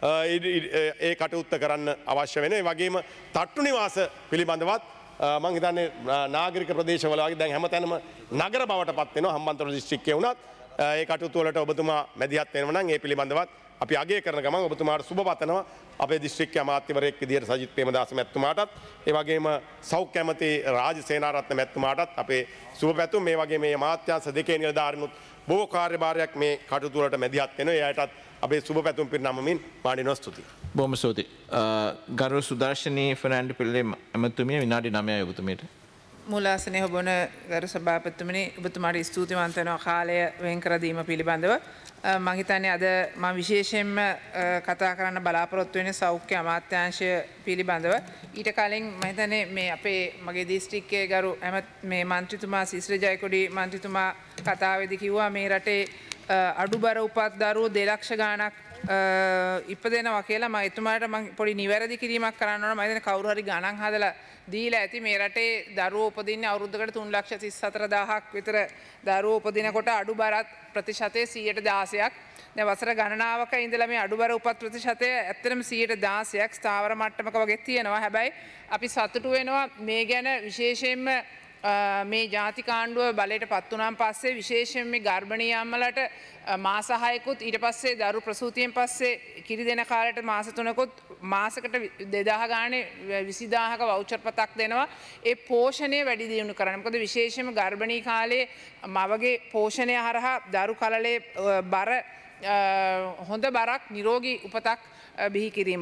ඒ කටයුත්ත කරන්න අවශ්‍ය වෙන. ඒ වගේම තට්ටු නිවාස පිළිබඳවත් මම හිතන්නේ නාගරික ප්‍රදේශවල වගේ දැන් හැමතැනම නගර බවට පත් වෙනවා. හම්බන්තොට දිස්ත්‍රික්කයේ වුණත් ඒ කටයුතු වලට ඔබතුමා මැදිහත් වෙනවා නම් ඒ පිළිබඳවත් අපි අගය කරන ගමන් ඔබතුමාට සුබ පතනවා. අපේ දිස්ත්‍රික්කයේ අමාත්‍යවරයෙක් විදියට සජිත් ප්‍රේමදාස මැතිතුමාටත් ඒ වගේම සෞඛ්‍ය ඇමති රාජ සේනාරත්න මැතිතුමාටත් අපේ සුබ පැතුම්. මේ වගේ මේ අමාත්‍යාංශ දෙකේ නිලධාරීනුත් බොහෝ කාර්යභාරයක් මේ කටයුතු වලට මැදිහත් වෙනවා. ඒ අයටත් අපේ සුබ පැතුම් පිරිනමමින් මාඩිනෝ ස්තුතියි. බොහොම ස්තුතියි. ගරු සුදර්ශනී ෆර්නෑන්ඩෝ පිල්ලේ එමතුමිය විනාඩි නවයයි ඔබතුමියට. මූලාසනය ඔබන ගරු සභාපතිතුමනි ඔබතුමාට ස්තුතිවන්ත වෙනවා කාලය වෙන් කර දීම පිළිබඳව. මම හිතන්නේ අද මම විශේෂයෙන්ම කතා කරන්න බලාපොරොත්තු වෙන්නේ සෞඛ්‍ය අමාත්‍යාංශය පිළිබඳව. ඊට කලින් මම හිතන්නේ මේ අපේ මගේ දිස්ත්‍රික්කයේ ගරු මේ මන්ත්‍රීතුමා සිසිර ජයකොඩි මන්ත්‍රීතුමා කතාවේදී කිව්වා මේ රටේ අඩුබර උපත් දරුවෝ දෙලක්ෂ ගාණක් ඉපදෙනවා කියලා. මම එතුමාට මම පොඩි නිවැරදි කිරීමක් කරන්න ඕන. මම හිතන්නේ කවුරු හරි ගණන් හදලා දීලා ඇති මේ රටේ දරුවෝ උපදින්නේ අවුරුද්දකට තුන් ලක්ෂ තිස් හතර දාහක් විතර දරුවෝ උපදිනකොට අඩුබරත් ප්‍රතිශතය සීයට දාසයක්. දැන් වසර ගණනාවක ඉඳලා මේ අඩුබර උපත් ප්‍රතිශතය ඇත්තටම සීයට දාසයක් ස්ථාවර මට්ටමක වගේ තියෙනවා. හැබැයි අපි සතුටු වෙනවා මේ ගැන විශේෂයෙන්ම මේ ජාතික ආණ්ඩුව බලයට පත් වුණාන් පස්සේ විශේෂයෙන් මේ ගර්භණී අම්මලට මාස හයකුත් ඊට පස්සේ දරු ප්‍රසූතියෙන් පස්සේ කිරි දෙන කාලයට මාස තුනකුත් මාසකට දෙදාහ ගානේ විසිදාහක වවුචර් පතක් දෙනවා. ඒ පෝෂණය වැඩි දියුණු කරන්න. මොකද විශේෂයෙන්ම ගර්භණී කාලයේ මවගේ පෝෂණය හරහා දරු කලලේ බර හොඳ බරක් නිරෝගී උපතක් බිහි කිරීමට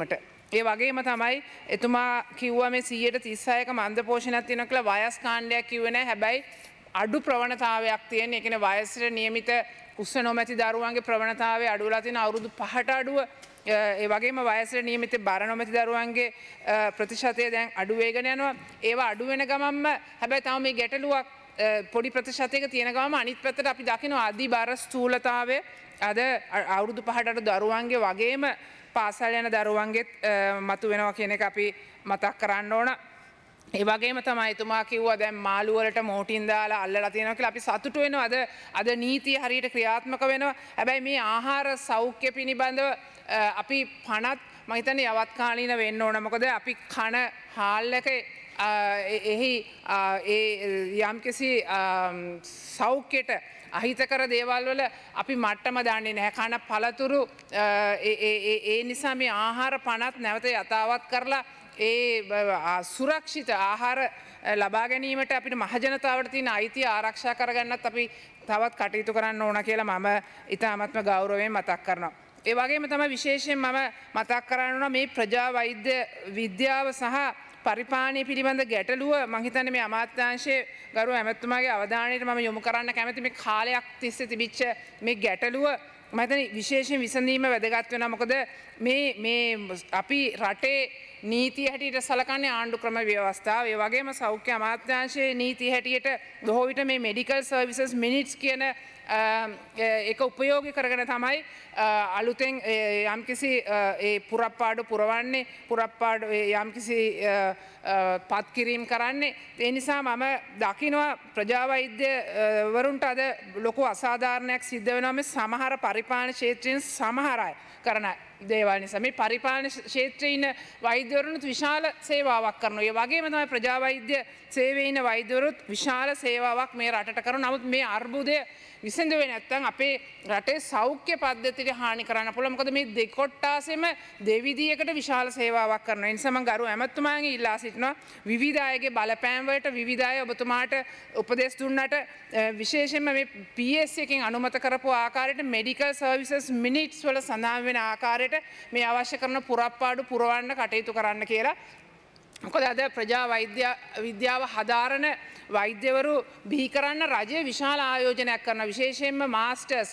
ඒ වගේම තමයි එතුමා කිව්වා මේ සීයට තිස්සයක මන්ද පෝෂණයක් තියෙනවා කියලා වයස් කාණ්ඩයක් කිව්වේ නැහැ. හැබැයි අඩු ප්‍රවණතාවයක් තියෙන. ඒ කියන්නේ වයසට නියමිත උස්ස නොමැති දරුවන්ගේ ප්‍රවණතාවය අඩු වෙලා තියෙන අවුරුදු පහට අඩුව. ඒ වගේම වයසට නියමිත බර නොමැති දරුවන්ගේ ප්‍රතිශතය දැන් අඩු වෙගෙන යනවා. ඒවා අඩු වෙන ගමන්ම හැබැයි තව මේ ගැටලුවක් පොඩි ප්‍රතිශතයක තියෙන ගමන්ම අනිත් පැත්තට අපි දකිනවා අධි බර ස්ථූලතාවය අද අවුරුදු පහට අඩු දරුවන්ගේ වගේම පාසල් යන දරුවන්ගෙත් මතු වෙනවා කියන එක අපි මතක් කරන්න ඕන. ඒ වගේම තමයි එතුමා කිව්වා දැන් මාළු වලට මෝටින් දාලා අල්ලලා තියෙනවා කියලා අපි සතුටු වෙනවා. අද අද නීතිය හරියට ක්‍රියාත්මක වෙනවා. හැබැයි මේ ආහාර සෞඛ්‍ය පිළිබඳව අපි පනත් මම හිතන්නේ යවත් කාලීන වෙන්න ඕන. මොකද අපි කන හාල් එක එහි ඒ යම්කිසි සෞඛ්‍යයට අහිතකර දේවල් වල අපි මට්ටම දන්නේ නැහැ. කන පළතුරු ඒ නිසා මේ ආහාර පනත් නැවත යථාවත් කරලා ඒ සුරක්ෂිත ආහාර ලබා ගැනීමට අපිට මහජනතාවට තියෙන අයිතිය ආරක්ෂා කරගන්නත් අපි තවත් කටයුතු කරන්න ඕන කියලා මම ඉතාමත්ම ගෞරවයෙන් මතක් කරනවා. ඒ වගේම තමයි විශේෂයෙන් මම මතක් කරන්න ඕන මේ ප්‍රජා වෛද්‍ය විද්‍යාව සහ පරිපාලනය පිළිබඳ ගැටලුව මම හිතන්නේ මේ අමාත්‍යාංශයේ ගරු ඇමතුමාගේ අවධානයට මම යොමු කරන්න කැමති. මේ කාලයක් තිස්සේ තිබිච්ච මේ ගැටලුව මම හිතන්නේ විශේෂයෙන් විසඳීම වැදගත් වෙනවා. මොකද මේ මේ අපි රටේ නීතිය හැටියට සලකන්නේ ආණ්ඩු ක්‍රම ව්‍යවස්ථාව. ඒ වගේම සෞඛ්‍ය අමාත්‍යාංශයේ නීතිය හැටියට බොහෝ විට මේ මෙඩිකල් සර්විසස් මිනිට්ස් කියන ඒක උපයෝගී කරගෙන තමයි අලුතෙන් යම්කිසි ඒ පුරප්පාඩු පුරවන්නේ පුරප්පාඩු යම්කිසි පත්කිරීම් කරන්නේ. ඒ නිසා මම දකිනවා ප්‍රජා වෛද්‍ය වරුන්ට අද ලොකු අසාධාරණයක් සිද්ධ වෙනවා මේ සමහර පරිපාලන ක්ෂේත්‍රයෙන් සමහර අය කරන දේවල් නිසා. මේ පරිපාලන ක්ෂේත්‍රයේ ඉන්න වෛද්‍යවරුන්ට විශාල සේවාවක් කරනවා. ඒ වගේම තමයි ප්‍රජා වෛද්‍ය සේවයේ ඉන්න වෛද්‍යවරුත් විශාල සේවාවක් මේ රටට කරනවා. නමුත් මේ අර්බුදය විසඳුවේ නැත්නම් අපේ රටේ සෞඛ්‍ය පද්ධතියට හානි කරන්න පුළුවන්. මොකද මේ දෙකොට්ටාසෙම දෙවිදියකට විශාල සේවාවක් කරනවා. ඒ නිසා මම ගරු ඇමතුමාගෙන් ඉල්ලා සිටිනවා විවිධ අයගේ බලපෑම් වලට විවිධ අය ඔබතුමාට උපදෙස් දුන්නට විශේෂයෙන්ම මේ පී එස් එකෙන් අනුමත කරපු ආකාරයට මෙඩිකල් සර්විසස් මිනිට්ස් වල සඳහන් වෙන ආකාරයට මේ අවශ්‍ය කරන පුරප්පාඩු පුරවන්න කටයුතු කරන්න කියලා. මොකද අද ප්‍රජා වෛද්‍ය විද්‍යාව හදාරන වෛද්‍යවරු බිහි කරන්න රජය විශාල ආයෝජනයක් කරන විශේෂයෙන්ම මාස්ටර්ස්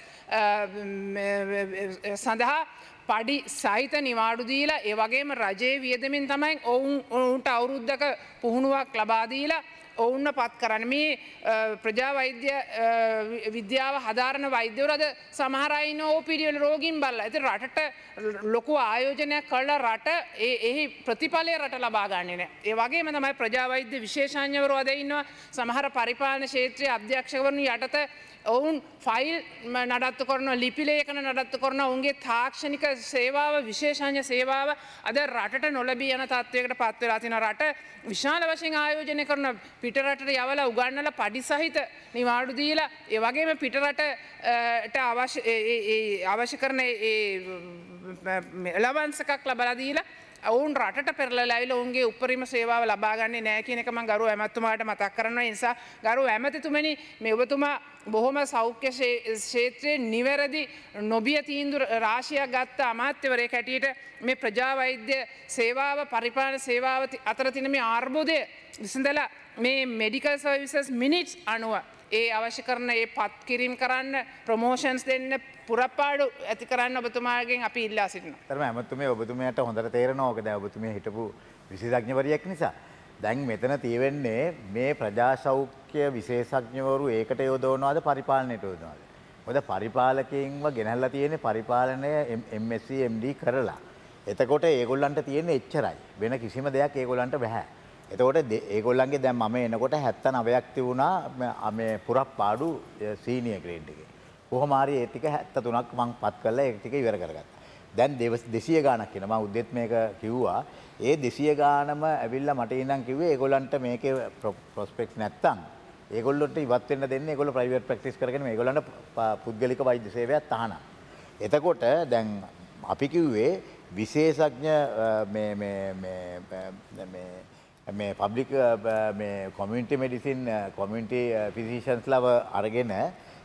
සඳහා පඩි සහිත නිවාඩු දීලා ඒ වගේම රජයේ වියදමින් තමයි ඔවුන් ඔවුන්ට අවුරුද්දක පුහුණුවක් ලබා දීලා ඔවුන්ව පත් කරන්න. මේ ප්‍රජා වෛද්‍ය විද්‍යාව හදාරන වෛද්‍යවරු අද සමහර අය ඉන්න ඕ පී ඩී වල රෝගීන් බලලා. ඉතින් රටට ලොකු ආයෝජනයක් කළා රට ඒ එහි ප්‍රතිඵලය රට ලබා ගන්නේ නැහැ. ඒ වගේම තමයි ප්‍රජා වෛද්‍ය විශේෂඥවරු අද ඉන්නවා. සමහර පරිපාලන ක්ෂේත්‍රයේ අධ්‍යක්ෂකවරුන් යටත ඔවුන් ෆයිල් නඩත්තු කරන ලිපි ලේඛන නඩත්තු කරන ඔවුන්ගේ තාක්ෂණික සේවාව විශේෂඥ සේවාව අද රටට නොලැබී යන තත්වයකට පත් වෙලා තියෙනවා. රට විශාල වශයෙන් ආයෝජනය කරන පිටරටට යවලා උගන්වලා පඩි සහිත නිවාඩු දීලා ඒ වගේම පිටරටට අවශ්‍ය අවශ්‍ය කරන ඒ ලවන්සකක් ලබලා දීලා ඔවුන් රටට පෙරලලා ඇවිල්ලා ඔවුන්ගේ උපරිම සේවාව ලබා ගන්නේ නැහැ කියන එක මම ගරු ඇමතුමාට මතක් කරනවා. ඒ නිසා ගරු ඇමතිතුමනි මේ ඔබතුමා බොහොම සෞඛ්‍ය ක්ෂේත්‍රයේ නිවැරදි නොබිය තීන්දුව රාශියක් ගත්ත අමාත්‍යවරයෙක් හැටියට මේ ප්‍රජා වෛද්‍ය සේවාව පරිපාලන සේවාව අතර තියෙන මේ අර්බුදය විසඳලා මේ මෙඩිකල් සර්විසස් මිනිට්ස් අනුව ඒ අවශ්‍ය කරන ඒ පත් කිරීම කරන්න ප්‍රොමෝෂන්ස් දෙන්න පුරප්පාඩු ඇති කරන්න ඔබතුමාගෙන් අපි ඉල්ලා සිටිනවා. තරම ඇමතුමේ ඔබතුමියට හොඳට තේරෙනවා. ඔක දැන් ඔබතුමිය හිටපු විශේෂඥවරියක් නිසා. දැන් මෙතන තියෙන්නේ මේ ප්‍රජා සෞඛ්‍ය විශේෂඥවරු ඒකට යොදවනවාද පරිපාලනයට යොදවනවාද? මොකද පරිපාලකයින්ව ගෙනල්ලා තියෙන්නේ පරිපාලනය එම් එස් සී එම් ඩී කරලා. එතකොට ඒගොල්ලන්ට තියෙන්නේ එච්චරයි. වෙන කිසිම දෙයක් ඒගොල්ලන්ට බෑ. එතකොට ඒගොල්ලන්ගේ දැන් මම එනකොට හැත්තෑ නවයක් තිබුණා මේ පුරප්පාඩු සීනියර් ග්‍රේඩ් එකේ. කොහොම හරි ඒ ටික හැත්තෑ තුනක් මම පත් කරලා ඒ ටික ඉවර කරගත්තා. දැන් දෙසිය ගාණක් කියන මම උදේත් මේක කිව්වා. ඒ දෙසිය ගාණම ඇවිල්ලා මට ඉඳන් කිව්වේ ඒගොල්ලන්ට මේකේ ප්‍රොස්පෙක්ට්ස් නැත්තම් ඒගොල්ලොන්ට ඉවත් වෙන්න දෙන්නේ ඒගොල්ලෝ ප්‍රයිවට් ප්‍රැක්ටිස් කරගෙන මේගොල්ලන්ට පුද්ගලික වෛද්‍ය සේවයක් තහනම්. එතකොට දැන් අපි කිව්වේ විශේෂඥ මේ මේ මේ මේ මේ පබ්ලික් මේ කොමියුනිටි මෙඩිසින් කොමියුනිටි ෆිසිෂියන්ස්ලව අරගෙන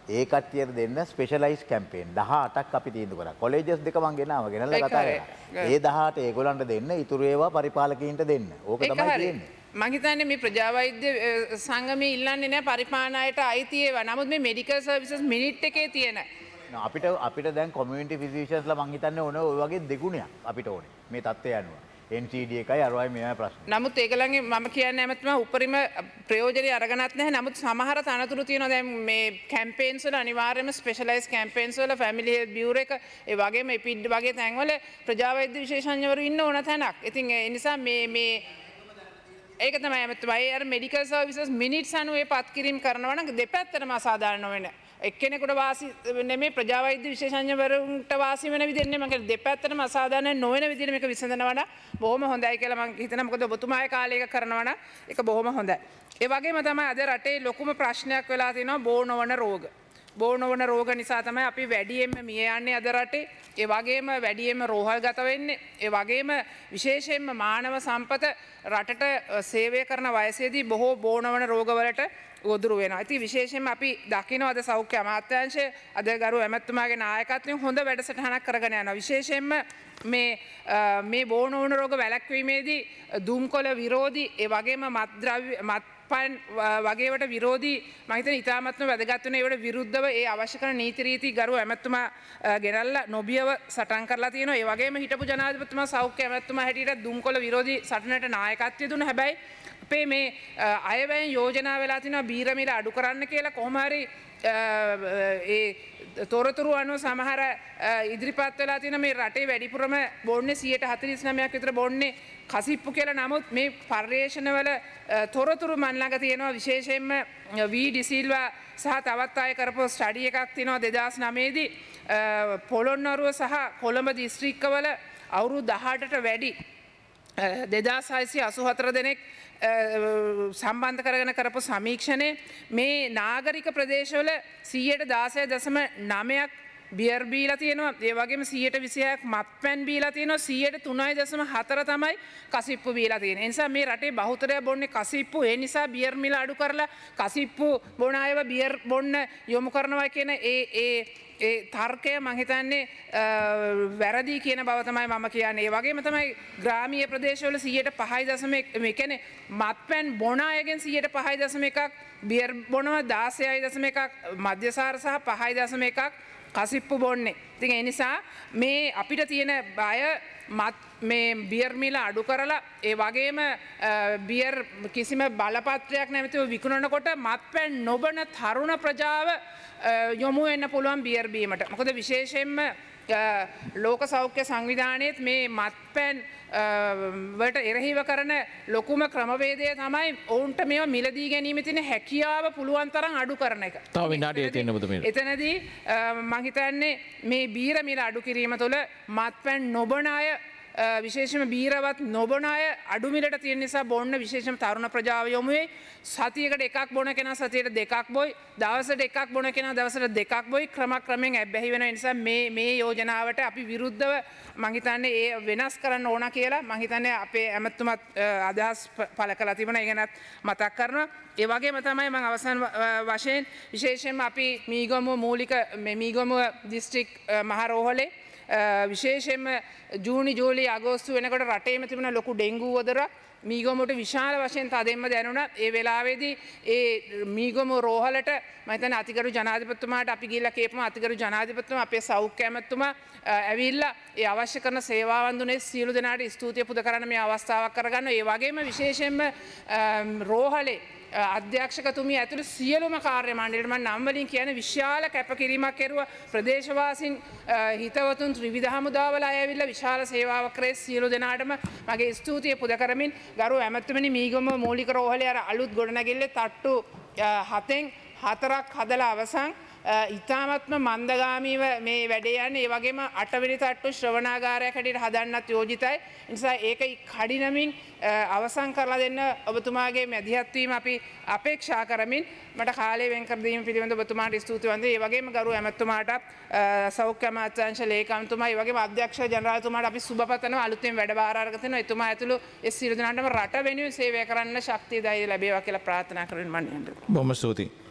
ඒ කට්ටියට දෙන්න ස්පෙෂලයිස් කැම්පේන් දහඅටක් අපි තීන්දුව කරා. කොලෙජස් දෙක මං ගෙනාව ගෙනල්ලා කතා කරා. ඒ දහඅට ඒගොල්ලන්ට දෙන්න, ඉතුරු ඒවා පරිපාලකයින්ට දෙන්න. ඕක තමයි තියෙන්නේ. මම හිතන්නේ මේ ප්‍රජාවෛද්‍ය සංගමයේ ඉල්ලන්නේ නැහැ පරිපාලනයට අයිති ඒවා. නමුත් මේ මෙඩිකල් සර්විසස් මිනිට් එකේ තියෙන අපිට අපිට දැන් කොමියුනිටි ෆිසිෂියන්ස්ලා මං හිතන්නේ ඕන ඔය වගේ දෙගුණයක් අපිට ඕනේ. මේ තත්ත්වය අනුව. එන් සී ඩී එකයි අරවයි මේවයි ප්‍රශ්න. නමුත් ඒගොල්ලන්ගේ මම කියන්නේ ඇමතුමා උපරිම ප්‍රයෝජනෙ අරගෙනත් නැහැ. නමුත් සමහර තනතුරු තියෙනවා දැන් මේ කැම්පේන්ස් වල අනිවාර්යයෙන්ම ස්පෙෂලායිස් කැම්පේන්ස් වල ෆැමිලි හෙල්ත් බියුරෝ එක ඒ වගේම එපිඩ් වගේ තැන්වල ප්‍රජාවෛද්‍ය විශේෂඥවරු ඉන්න ඕන තැනක්. ඉතින් ඒ නිසා මේ මේ ඒක තමයි ඇමතුමා ඒ අර මෙඩිකල් සර්විසස් මිනිට්ස් අනුව ඒ පත් කිරීම කරනවා නම් දෙපැත්තටම අසාධාරණ වෙන එක්කෙනෙකුට වාසි නෙමේ ප්‍රජාවෛද්‍ය විශේෂඥවරුන්ට වාසි වෙන විදිහට නෙමෙයි මම කියන්නේ දෙපැත්තටම අසාධාරණ නොවන විදිහට මේක විසඳනවා නම් බොහොම හොඳයි කියලා මම හිතනවා. මොකද ඔබතුමාගේ කාලයක කරනවා නම් ඒක බොහොම හොඳයි. ඒ වගේම තමයි අද රටේ ලොකුම ප්‍රශ්නයක් වෙලා තියෙනවා බෝ නොවන රෝග. බෝ නොවන රෝග නිසා තමයි අපි වැඩියෙන්ම මිය යන්නේ අද රටේ. ඒ වගේම වැඩියෙන්ම රෝහල් ගත වෙන්නේ. ඒ වගේම විශේෂයෙන්ම මානව සම්පත රටට සේවය කරන වයසේදී බොහෝ බෝ නොවන රෝගවලට ගොදුරු වෙනවා. ඉතින් විශේෂයෙන්ම අපි දකිනවා අද සෞඛ්‍ය අමාත්‍යාංශය අද ගරු ඇමතුමාගේ නායකත්වයෙන් හොඳ වැඩසටහනක් කරගෙන යනවා. විශේෂයෙන්ම මේ මේ බෝ නොවන රෝග වැළැක්වීමේදී දුම්කොළ විරෝධී ඒ වගේම මත්ද්‍රව්‍ය මත් පන් වගේවට විරෝධී මම හිතන්නේ ඉතාමත්ම වැදගත් වෙන ඒවට විරුද්ධව ඒ අවශ්‍ය කරන නීති රීති ගරු ඇමතුමා ගෙනල්ලා නොබියව සටන් කරලා තියෙනවා. ඒ වගේම හිටපු ජනාධිපතිතුමා සෞඛ්‍ය ඇමතුමා හැටියට දුම්කොළ විරෝධී සටනට නායකත්වය දුන්නා. හැබැයි අපේ මේ අයවැයෙන් යෝජනා වෙලා තිනවා බීර මිල අඩු කරන්න කියලා කොහොම හරි ඒ තොරතුරු අනුව සමහර ඉදිරිපත් වෙලා තියෙන මේ රටේ වැඩිපුරම බොන්නේ සියයට හතළිස් නවයක් විතර බොන්නේ කසිප්පු කියලා. නමුත් මේ පර්යේෂණවල තොරතුරු මන් ළඟ තියෙනවා. විශේෂයෙන්ම වී ඩිසිල්වා සහ තවත් අය කරපු ස්ටඩි එකක් තියෙනවා දෙදාස් නවයේ දී පොළොන්නරුව සහ කොළඹ දිස්ත්‍රික්කවල අවුරුදු දහඅටට වැඩි දෙදාස් හයසිය අසූ හතර දෙනෙක් සම්බන්ධ කරගෙන කරපු සමීක්ෂණය මේ නාගරික ප්‍රදේශවල සියයට දාසය දශම නවයක් බියර් බීලා තියෙනවා. ඒ වගේම සියයට විසිහයක් මත්පැන් බීලා තියෙනවා. සියයට තුනයි දශම හතර තමයි කසිප්පු බීලා තියෙන්නේ. ඒ නිසා මේ රටේ බහුතරය බොන්නේ කසිප්පු. ඒ නිසා බියර් මිල අඩු කරලා කසිප්පු බොන අයව බියර් බොන්න යොමු කරනවා කියන ඒ ඒ ඒ තර්කය මං හිතන්නේ වැරදි කියන බව තමයි මම කියන්නේ. ඒ වගේම තමයි ග්‍රාමීය ප්‍රදේශවල සියයට පහයි දශම එක මේ කියන්නේ මත්පැන් බොන අයගෙන් සියයට පහයි දශම එකක් බියර් බොනවා දාසයයි දශම එකක් මධ්‍යසාර සහ පහයි දශම එකක් කසිප්පු බොන්නේ. ඉතින් ඒ නිසා මේ අපිට තියෙන බය මත් මේ බියර් මිල අඩු කරලා ඒ වගේම බියර් කිසිම බලපත්‍රයක් නැමැතිව විකුණනකොට මත්පැන් නොබන තරුණ ප්‍රජාව යොමු වෙන්න පුළුවන් බියර් බීමට. මොකද විශේෂයෙන්ම ලෝක සෞඛ්‍ය සංවිධානයේත් මේ මත්පැන් වලට එරෙහිව කරන ලොකුම ක්‍රමවේදය තමයි ඔවුන්ට මේවා මිලදී ගැනීමේ තියෙන හැකියාව පුළුවන් තරම් අඩු කරන එක. තව විනාඩියක් තියෙනවා ඔබතුමීට. එතනදී මම හිතන්නේ මේ බීර මිල අඩු කිරීම තුළ මත්පැන් නොබන අය විශේෂම බීරවත් නොබන අය අඩු මිලට තියෙන නිසා බොන්න විශේෂම තරුණ ප්‍රජාව යොමු වෙයි. සතියකට එකක් බොන කෙනා සතියට දෙකක් බොයි. දවසට එකක් බොන කෙනා දවසට දෙකක් බොයි. ක්‍රමක්‍රමයෙන් ඇබ්බැහි වෙන නිසා මේ මේ යෝජනාවට අපි විරුද්ධව මම හිතන්නේ ඒ වෙනස් කරන්න ඕන කියලා මම හිතන්නේ අපේ ඇමතුමත් අදහස් පළ කළා තිබුණා. ඒ ගැනත් මතක් කරනවා. ඒ වගේම තමයි මම අවසන් වශයෙන් විශේෂයෙන්ම අපි මීගමුව මූලික මීගමුව දිස්ත්‍රික් මහ රෝහලේ විශේෂයෙන්ම ජූනි ජූලි අගෝස්තු වෙනකොට රටේම තිබුණ ලොකු ඩෙංගු වදරක් මීගමුවට විශාල වශයෙන් තදෙන්ම දැනුණා. ඒ වෙලාවේදී ඒ මීගමුව රෝහලට මම හිතන්නේ අතිගරු ජනාධිපතිතුමාට අපි ගිහිල්ලා කියපුවා අතිගරු ජනාධිපතිතුමා අපේ සෞඛ්‍ය ඇමතුමා ඇවිල්ලා ඒ අවශ්‍ය කරන සේවාවන් දුන්නේ සියලු දෙනාට ස්තුතිය පුද කරන්න මේ අවස්ථාවක් කරගන්න. ඒ වගේම විශේෂයෙන්ම රෝහලේ අධ්‍යක්ෂකතුමිය ඇතුළු සියලුම කාර්ය මණ්ඩලයට මම නම් වලින් කියන්නේ විශාල කැපකිරීමක් කෙරුවා. ප්‍රදේශවාසීන් හිතවතුන් ත්‍රිවිධ හමුදාවල අය ඇවිල්ලා විශාල සේවාවක් කරේ. සියලු දෙනාටම මගේ ස්තුතිය පුද කරමින් ගරු ඇමතුමනි මීගම මූලික රෝහලේ අර අලුත් ගොඩනැගිල්ලේ තට්ටු හතෙන් හතරක් හදලා අවසන් ඉතාමත්ම මන්දගාමීව මේ වැඩේ යන්නේ. ඒ වගේම අටවෙනි තට්ටු ශ්‍රවණාගාරයක් හැටියට හදන්නත් යෝජිතයි. ඒ නිසා ඒක කඩිනමින් අවසන් කරලා දෙන්න ඔබතුමාගේ මැදිහත් වීම අපි අපේක්ෂා කරමින් මට කාලය වෙන් කර දීම පිළිබඳව ඔබතුමාට ස්තුතිවන්ත. ඒ වගේම ගරු ඇමතුමාට සෞඛ්‍ය අමාත්‍යාංශ ලේකම්තුමා ඒ වගේම අධ්‍යක්ෂ ජනරාල්තුමාට අපි සුබ පතනවා. අලුතෙන් වැඩ භාර අරගෙන තිනවා. එතුමා ඇතුළු ඒ සියලු දෙනාටම රට වෙනුවෙන් සේවය කරන්න ශක්තිය ධෛර්යය ලැබේවා කියලා ප්‍රාර්ථනා කරමින් මම යනවා. බොහොම ස්තුතියි.